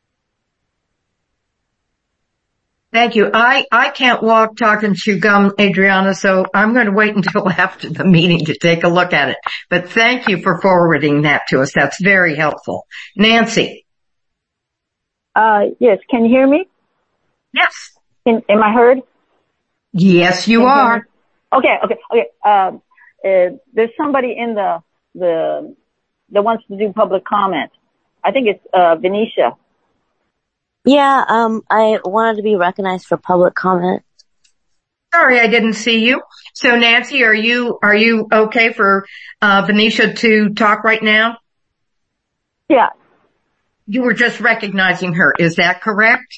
Thank you. I, I can't walk, talk, and chew gum, Adriana, so I'm going to wait until after the meeting to take a look at it. But thank you for forwarding that to us. That's very helpful. Nancy. Uh, yes. Can you hear me? Yes. Can, am I heard? Yes, you Can are. you okay, okay, okay. Um, uh, there's somebody in the, the, that wants to do public comment. I think it's, uh, Venetia. Yeah, um, I wanted to be recognized for public comment. Sorry, I didn't see you. So Nancy, are you, are you okay for, uh, Venetia to talk right now? Yeah. You were just recognizing her. Is that correct?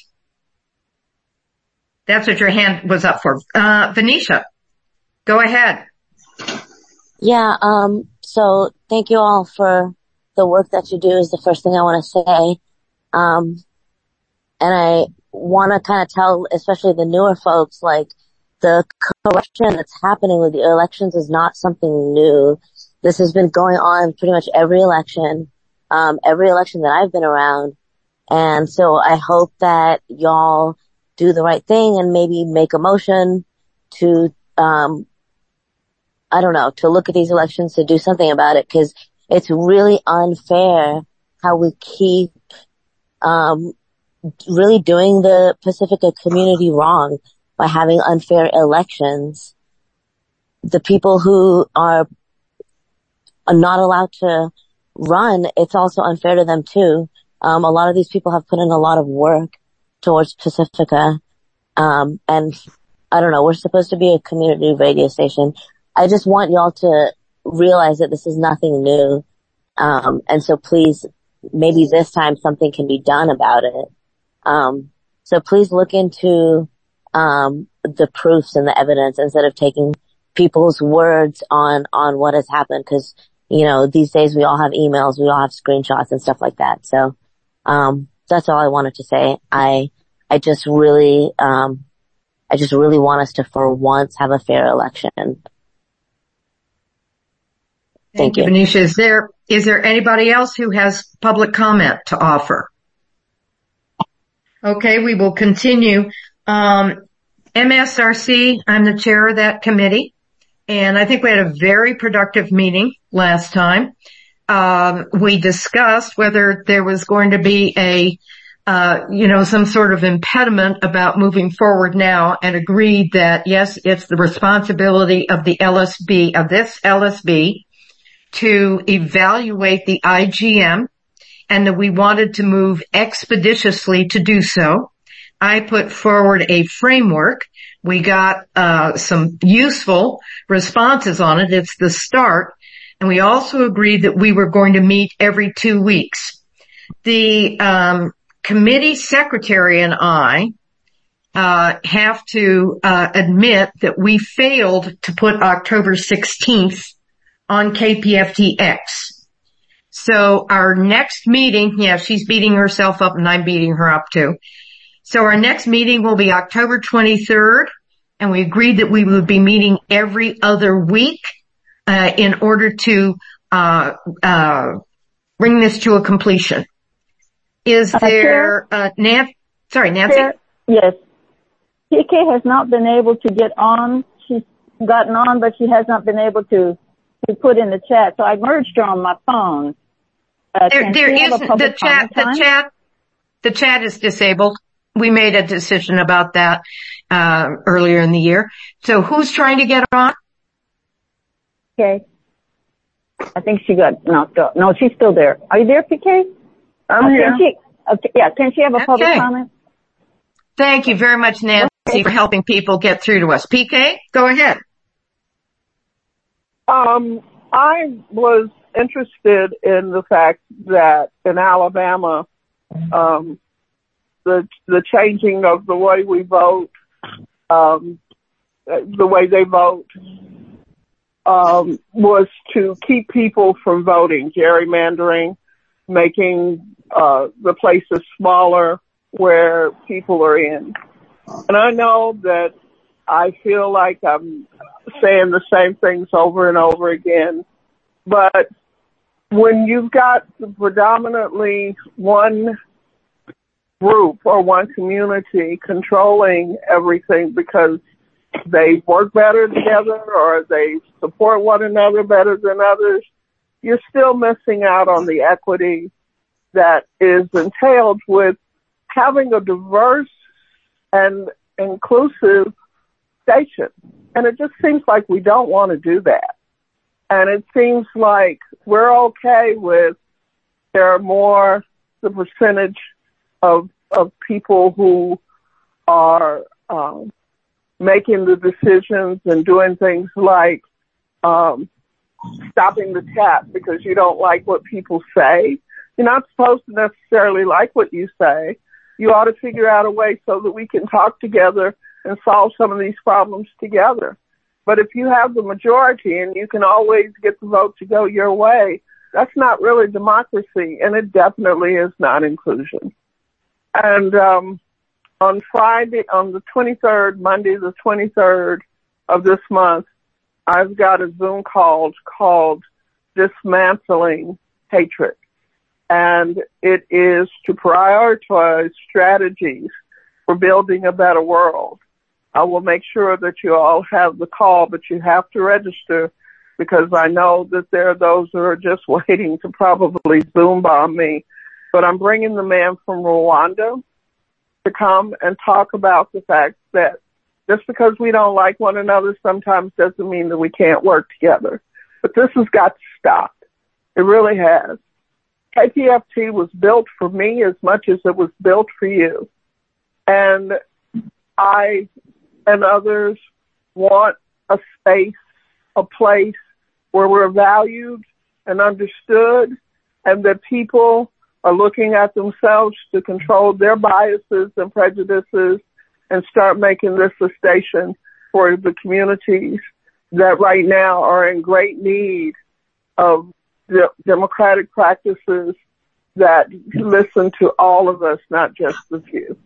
That's what your hand was up for. Uh, Venetia, go ahead. Yeah, um, so thank you all for the work that you do is the first thing I want to say. Um, and I want to kind of tell, especially the newer folks, like, the corruption that's happening with the elections is not something new. This has been going on pretty much every election, um, every election that I've been around. And so I hope that y'all do the right thing and maybe make a motion to, um, I don't know, to look at these elections, to do something about it, because it's really unfair how we keep, um, really doing the Pacifica community wrong by having unfair elections. The people who are, are not allowed to run, it's also unfair to them too. Um, a lot of these people have put in a lot of work towards Pacifica. Um, and I don't know, we're supposed to be a community radio station. I just want y'all to realize that this is nothing new. Um, and so please, maybe this time something can be done about it. Um, so please look into um, the proofs and the evidence instead of taking people's words on, on what has happened. Cause, you know, these days we all have emails, we all have screenshots and stuff like that. So, um, that's all I wanted to say. I, I just really, um, I just really want us to for once have a fair election. Thank, Thank you, you. Venetia. Is there, is there anybody else who has public comment to offer? Okay, we will continue. Um, M S R C, I'm the chair of that committee, and I think we had a very productive meeting last time. Um, we discussed whether there was going to be a, uh, you know, some sort of impediment about moving forward now, and agreed that yes, it's the responsibility of the L S B, of this L S B, to evaluate the I G M, and that we wanted to move expeditiously to do so. I put forward a framework. We got uh some useful responses on it. It's the start. And we also agreed that we were going to meet every two weeks. The um committee secretary and I uh have to uh admit that we failed to put October sixteenth on K P F T X. So our next meeting, yeah, she's beating herself up and I'm beating her up too. So our next meeting will be October twenty-third, and we agreed that we would be meeting every other week, uh, in order to, uh, uh, bring this to a completion. Is uh, there, uh, Nan- sorry, Nancy? Chair, yes. P K has not been able to get on. She's gotten on, but she has not been able to, to put in the chat. So I merged her on my phone. Uh, there, there isn't, the chat, the chat, the chat is disabled. We made a decision about that, uh, earlier in the year. So who's trying to get on? Okay. I think she got knocked off. No, she's still there. Are you there, P K? I'm uh, here. Can she, okay, yeah, can she have a public okay. comment? Thank you very much, Nancy, okay. for helping people get through to us. P K, go ahead. Um, I was interested in the fact that in Alabama, um, the the changing of the way we vote, um, the way they vote, um, was to keep people from voting, gerrymandering, making uh, the places smaller where people are in. And I know that I feel like I'm saying the same things over and over again, but when you've got predominantly one group or one community controlling everything because they work better together or they support one another better than others, you're still missing out on the equity that is entailed with having a diverse and inclusive station. And it just seems like we don't want to do that. And it seems like we're okay with there are more the percentage of of people who are um, making the decisions and doing things like um, stopping the tap because you don't like what people say. You're not supposed to necessarily like what you say. You ought to figure out a way so that we can talk together and solve some of these problems together. But if you have the majority and you can always get the vote to go your way, that's not really democracy, and it definitely is not inclusion. And um, on Friday, on the twenty-third, Monday the twenty-third of this month, I've got a Zoom call called Dismantling Hatred. And it is to prioritize strategies for building a better world. I will make sure that you all have the call, but you have to register because I know that there are those who are just waiting to probably Zoom bomb me. But I'm bringing the man from Rwanda to come and talk about the fact that just because we don't like one another sometimes doesn't mean that we can't work together. But this has got to stop. It really has. K P F T was built for me as much as it was built for you. And I and others want a space, a place where we're valued and understood, and that people are looking at themselves to control their biases and prejudices and start making this a station for the communities that right now are in great need of de- democratic practices that listen to all of us, not just the few.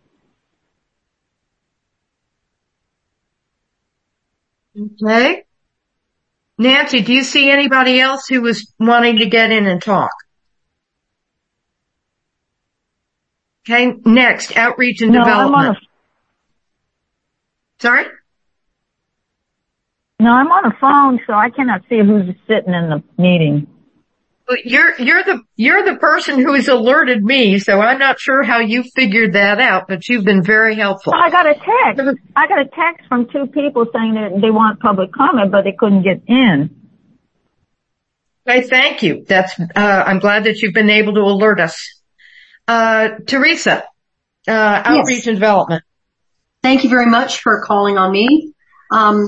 Okay. Nancy, do you see anybody else who was wanting to get in and talk? Okay, next, outreach and no, development. I'm on a, Sorry? No, I'm on a phone, so I cannot see who's sitting in the meeting. You're, you're the, you're the person who has alerted me, so I'm not sure how you figured that out, but you've been very helpful. I got a text. I got a text from two people saying that they want public comment, but they couldn't get in. Okay, thank you. That's, uh, I'm glad that you've been able to alert us. Uh, Teresa, uh, outreach yes. and development. Thank you very much for calling on me. Um,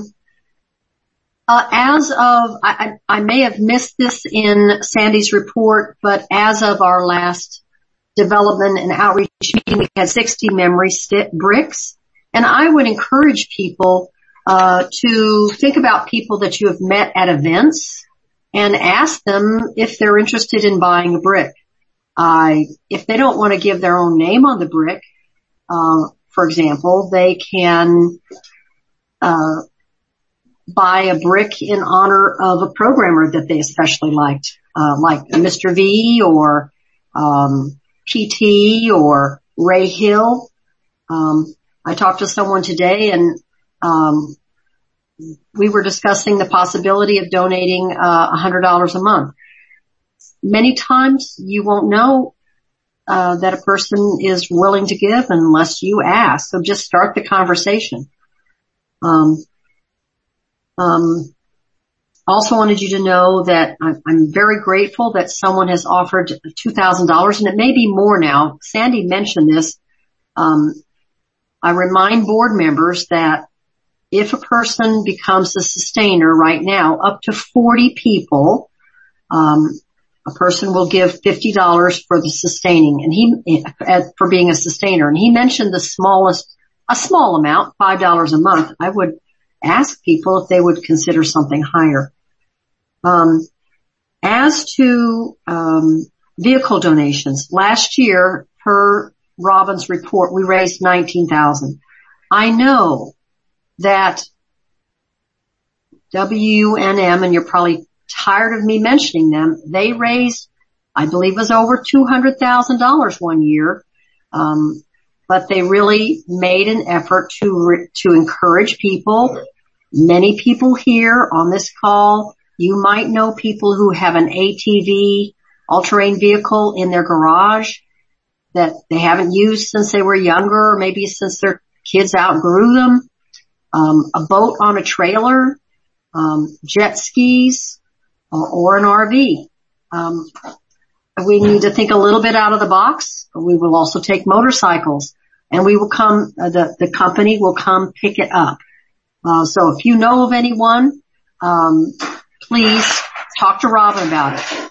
Uh, as of, I, I may have missed this in Sandy's report, but as of our last development and outreach meeting, we had sixty memory stick bricks. And I would encourage people, uh, to think about people that you have met at events and ask them if they're interested in buying a brick. Uh, if they don't want to give their own name on the brick, uh, for example, they can, uh, buy a brick in honor of a programmer that they especially liked, uh, like Mister V or, um, P T or Ray Hill. Um, I talked to someone today and, um, we were discussing the possibility of donating, uh, a hundred dollars a month. Many times you won't know, uh, that a person is willing to give unless you ask. So just start the conversation. Um, Um, also wanted you to know that I'm, I'm very grateful that someone has offered two thousand dollars, and it may be more now. Sandy mentioned this. Um, I remind board members that if a person becomes a sustainer right now, up to forty people, um, a person will give fifty dollars for the sustaining, and he for being a sustainer. And he mentioned the smallest, a small amount, five dollars a month. I would ask people if they would consider something higher. Um, as to um, vehicle donations, last year, per Robin's report, we raised nineteen thousand dollars. I know that W N M, and you're probably tired of me mentioning them, they raised, I believe it was over two hundred thousand dollars one year. Um, but they really made an effort to re- to encourage people. Many people here on this call, you might know people who have an A T V, all-terrain vehicle in their garage that they haven't used since they were younger, or maybe since their kids outgrew them. Um, a boat on a trailer, um, jet skis, or, or an R V. Um, we need to think a little bit out of the box. We will also take motorcycles, and we will come. Uh, the the company will come pick it up. Uh, so if you know of anyone, um, please talk to Robin about it.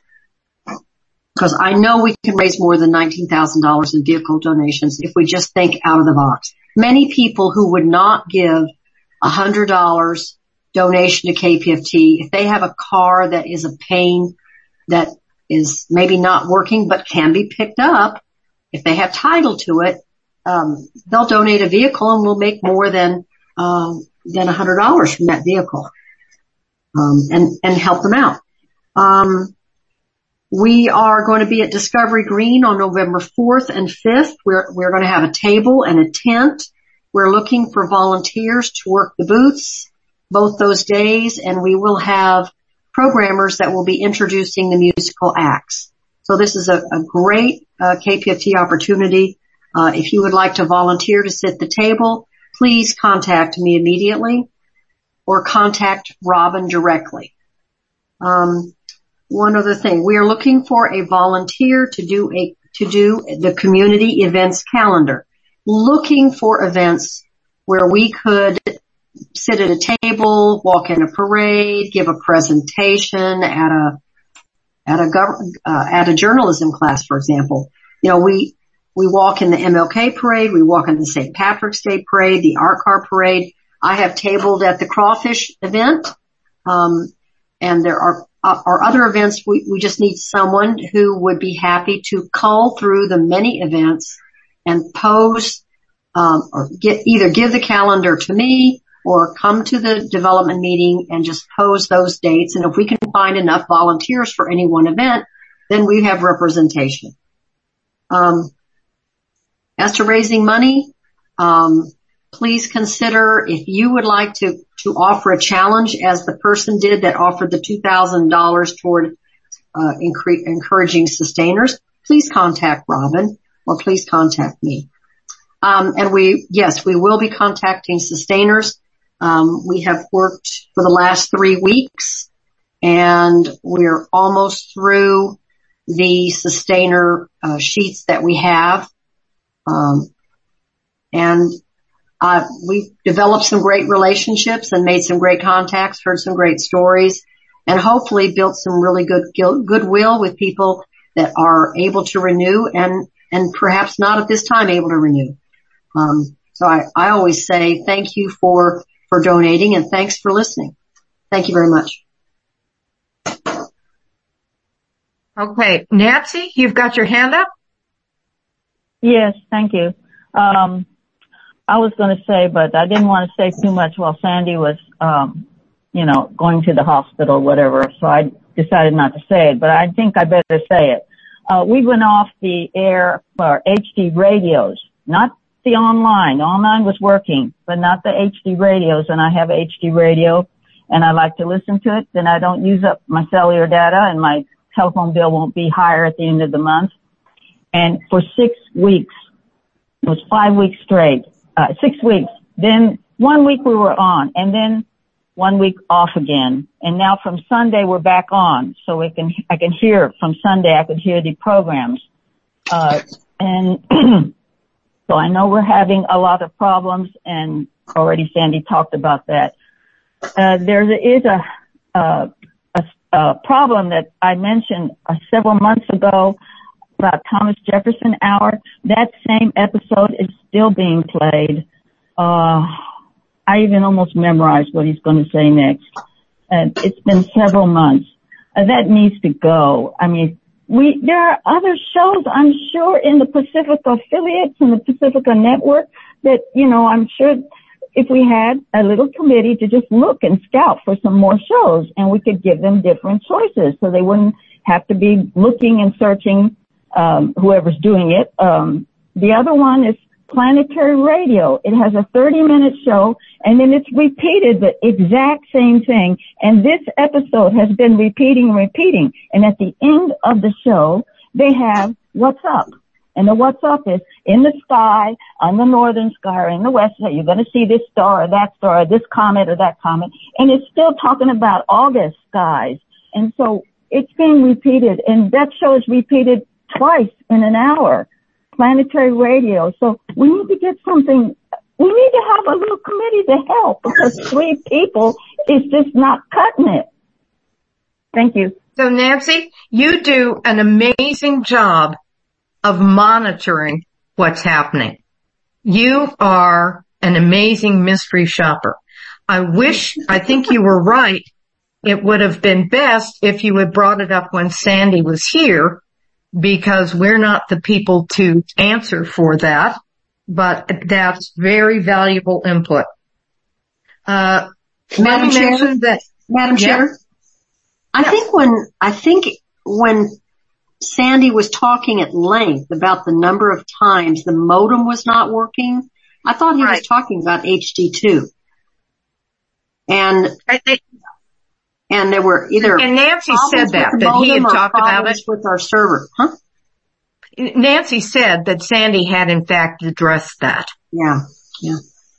Because I know we can raise more than nineteen thousand dollars in vehicle donations if we just think out of the box. Many people who would not give one hundred dollars donation to K P F T, if they have a car that is a pain, that is maybe not working but can be picked up, if they have title to it, um, they'll donate a vehicle and we'll make more than um, than one hundred dollars from that vehicle, um, and and help them out. Um, We are going to be at Discovery Green on November fourth and fifth. We're, we're going to have a table and a tent. We're looking for volunteers to work the booths both those days, and we will have programmers that will be introducing the musical acts. So this is a, a great uh, K P F T opportunity. Uh, if you would like to volunteer to sit at the table, please contact me immediately or contact Robin directly. Um, One other thing, we are looking for a volunteer to do a, to do the community events calendar. Looking for events where we could sit at a table, walk in a parade, give a presentation at a, at a gov, uh, at a journalism class, for example. You know, we, we walk in the M L K parade, we walk in the Saint Patrick's Day parade, the art car parade. I have tabled at the crawfish event, um, and there are Uh, or other events, we, we just need someone who would be happy to cull through the many events and pose, um, or get, either give the calendar to me or come to the development meeting and just pose those dates. And if we can find enough volunteers for any one event, then we have representation. Um, as to raising money, um, please consider if you would like to, to offer a challenge as the person did that offered the two thousand dollars toward, uh, incre- encouraging sustainers, please contact Robin or please contact me. Um, and we, yes, we will be contacting sustainers. Um, we have worked for the last three weeks and we're almost through the sustainer, uh, sheets that we have. Um, and Uh, we've developed some great relationships and made some great contacts, heard some great stories, and hopefully built some really good goodwill with people that are able to renew and, and perhaps not at this time able to renew. Um, so I, I always say thank you for, for donating and thanks for listening. Thank you very much. Okay. Nancy, you've got your hand up? Yes, thank you. Um, I was going to say, but I didn't want to say too much while Sandy was, um, you know, going to the hospital or whatever. So I decided not to say it, but I think I better say it. Uh, we went off the air for H D radios, not the online. Online was working, but not the H D radios. And I have H D radio and I like to listen to it. Then I don't use up my cellular data and my telephone bill won't be higher at the end of the month. And for six weeks, it was five weeks straight. Uh, six weeks. Then one week we were on and then one week off again. And now from Sunday we're back on. So we can, I can hear from Sunday, I could hear the programs. Uh, and so I know we're having a lot of problems and already Sandy talked about that. Uh, there is a, uh, a, a problem that I mentioned uh, several months ago about Thomas Jefferson Hour. That same episode is still being played. Uh, I even almost memorized what he's going to say next. And it's been several months. Uh, that needs to go. I mean, we, there are other shows, I'm sure, in the Pacifica affiliates and the Pacifica network that, you know, I'm sure if we had a little committee to just look and scout for some more shows and we could give them different choices so they wouldn't have to be looking and searching Um, whoever's doing it. Um, the other one is Planetary Radio. It has a thirty minute show and then it's repeated the exact same thing. And this episode has been repeating and repeating. And at the end of the show, they have What's Up. And the What's Up is in the sky, on the northern sky or in the west, you're going to see this star or that star or this comet or that comet. And it's still talking about August skies. And so it's being repeated and that show is repeated twice in an hour, Planetary Radio. So we need to get something we need to have a little committee to help because three people is just not cutting it. Thank you. So Nancy, you do an amazing job of monitoring what's happening. You are an amazing mystery shopper. I wish, I think you were right. It would have been best if you had brought it up when Sandy was here, because we're not the people to answer for that, but that's very valuable input. Uh, Madam Chair, that, Madam yeah. Chair, I Yes. think when, I think when Sandy was talking at length about the number of times the modem was not working, I thought he Right. was talking about H D two. And, I think, and there were either and Nancy said problems that, with the that he had modem or talked about problems it. with our server. Huh? Nancy said that Sandy had in fact addressed that. Yeah, yeah.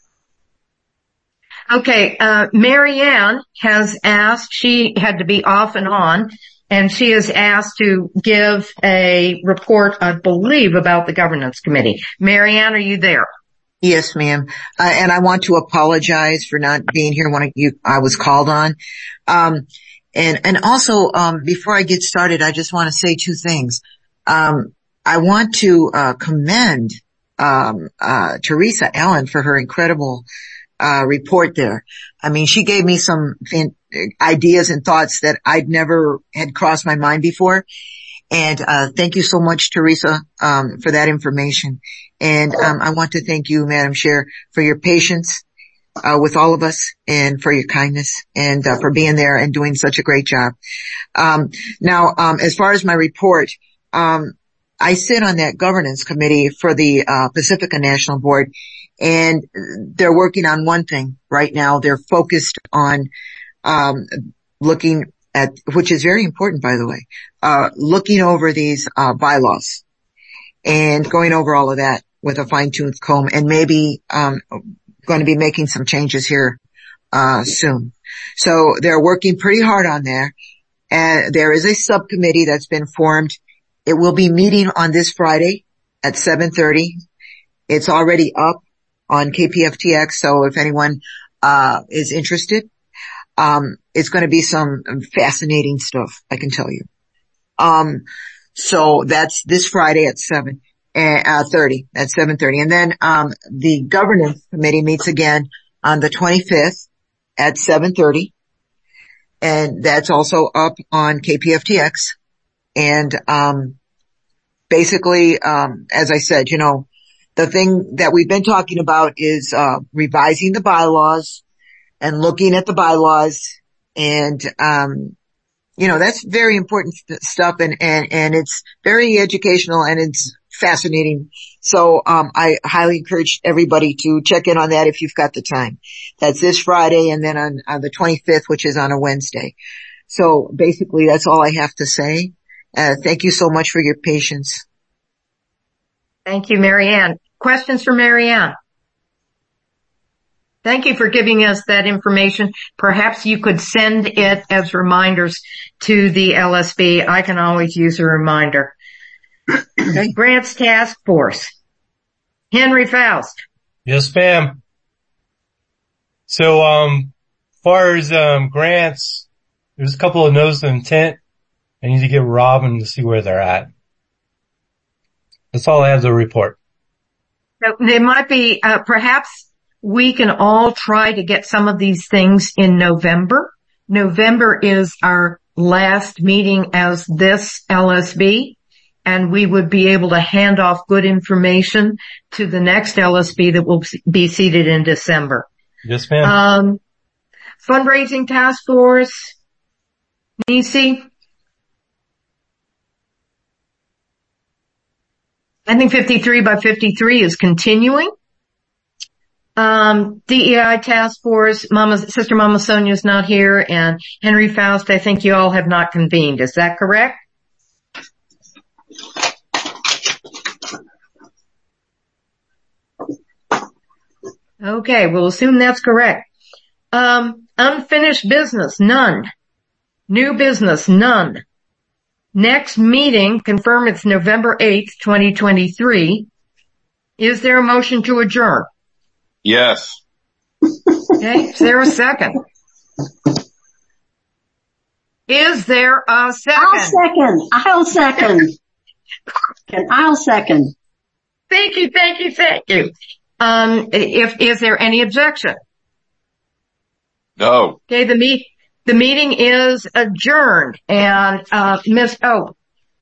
Okay, uh, Marianne has asked, she had to be off and on, and she has asked to give a report, I believe, about the governance committee. Marianne, are you there? Yes, ma'am. Uh, and I want to apologize for not being here when I, you, I was called on. Um, and, and also, um, before I get started, I just want to say two things. Um, I want to, uh, commend, um, uh, Teresa Allen for her incredible, uh, report there. I mean, she gave me some fin- ideas and thoughts that I'd never had crossed my mind before. And, uh, thank you so much, Teresa, um, for that information. And, um, I want to thank you, Madam Chair, for your patience, uh, with all of us and for your kindness and, uh, for being there and doing such a great job. Um, now, um, as far as my report, um, I sit on that governance committee for the, uh, Pacifica National Board, and they're working on one thing right now. They're focused on, um, looking at, which is very important, by the way, uh, looking over these, uh, bylaws and going over all of that with a fine-tooth comb, and maybe, um, going to be making some changes here, uh, soon. So they're working pretty hard on there. And there is a subcommittee that's been formed. It will be meeting on this Friday at seven thirty. It's already up on K P F T X. So if anyone, uh, is interested, um, it's going to be some fascinating stuff, I can tell you. Um, so that's this Friday at seven, uh, thirty, at seven thirty. And then, um, the governance committee meets again on the twenty-fifth at seven thirty. And that's also up on K P F T X. And, um, basically, um, as I said, you know, the thing that we've been talking about is, uh, revising the bylaws and looking at the bylaws. And, um, you know, that's very important st- stuff and, and, and it's very educational and it's fascinating. So, um, I highly encourage everybody to check in on that if you've got the time. That's this Friday and then on, on the twenty-fifth, which is on a Wednesday. So basically that's all I have to say. Uh, thank you so much for your patience. Thank you, Marianne. Questions for Marianne? Thank you for giving us that information. Perhaps you could send it as reminders to the L S B. I can always use a reminder. Okay. Grants Task Force. Henry Faust. Yes, ma'am. So, um, as far as, um, grants, there's a couple of notes of intent. I need to get Robin to see where they're at. That's all I have to report. So there might be, uh, perhaps we can all try to get some of these things in November. November is our last meeting as this L S B, and we would be able to hand off good information to the next L S B that will be seated in December. Yes, ma'am. Um, fundraising task force, Nisi. I think fifty-three by fifty-three is continuing. Um, D E I task force, Mama, Sister Mama Sonia's not here, and Henry Faust, I think you all have not convened. Is that correct? Okay, we'll assume that's correct. Um, unfinished business, none. New business, none. Next meeting, confirm it's November eighth, twenty twenty-three. Is there a motion to adjourn? Yes. Okay, is there a second? Is there a second? I'll second. I'll second. And I'll second. Thank you, thank you, thank you. Um, if, is there any objection? No. Okay, the meet, the meeting is adjourned and, uh, Miss, oh,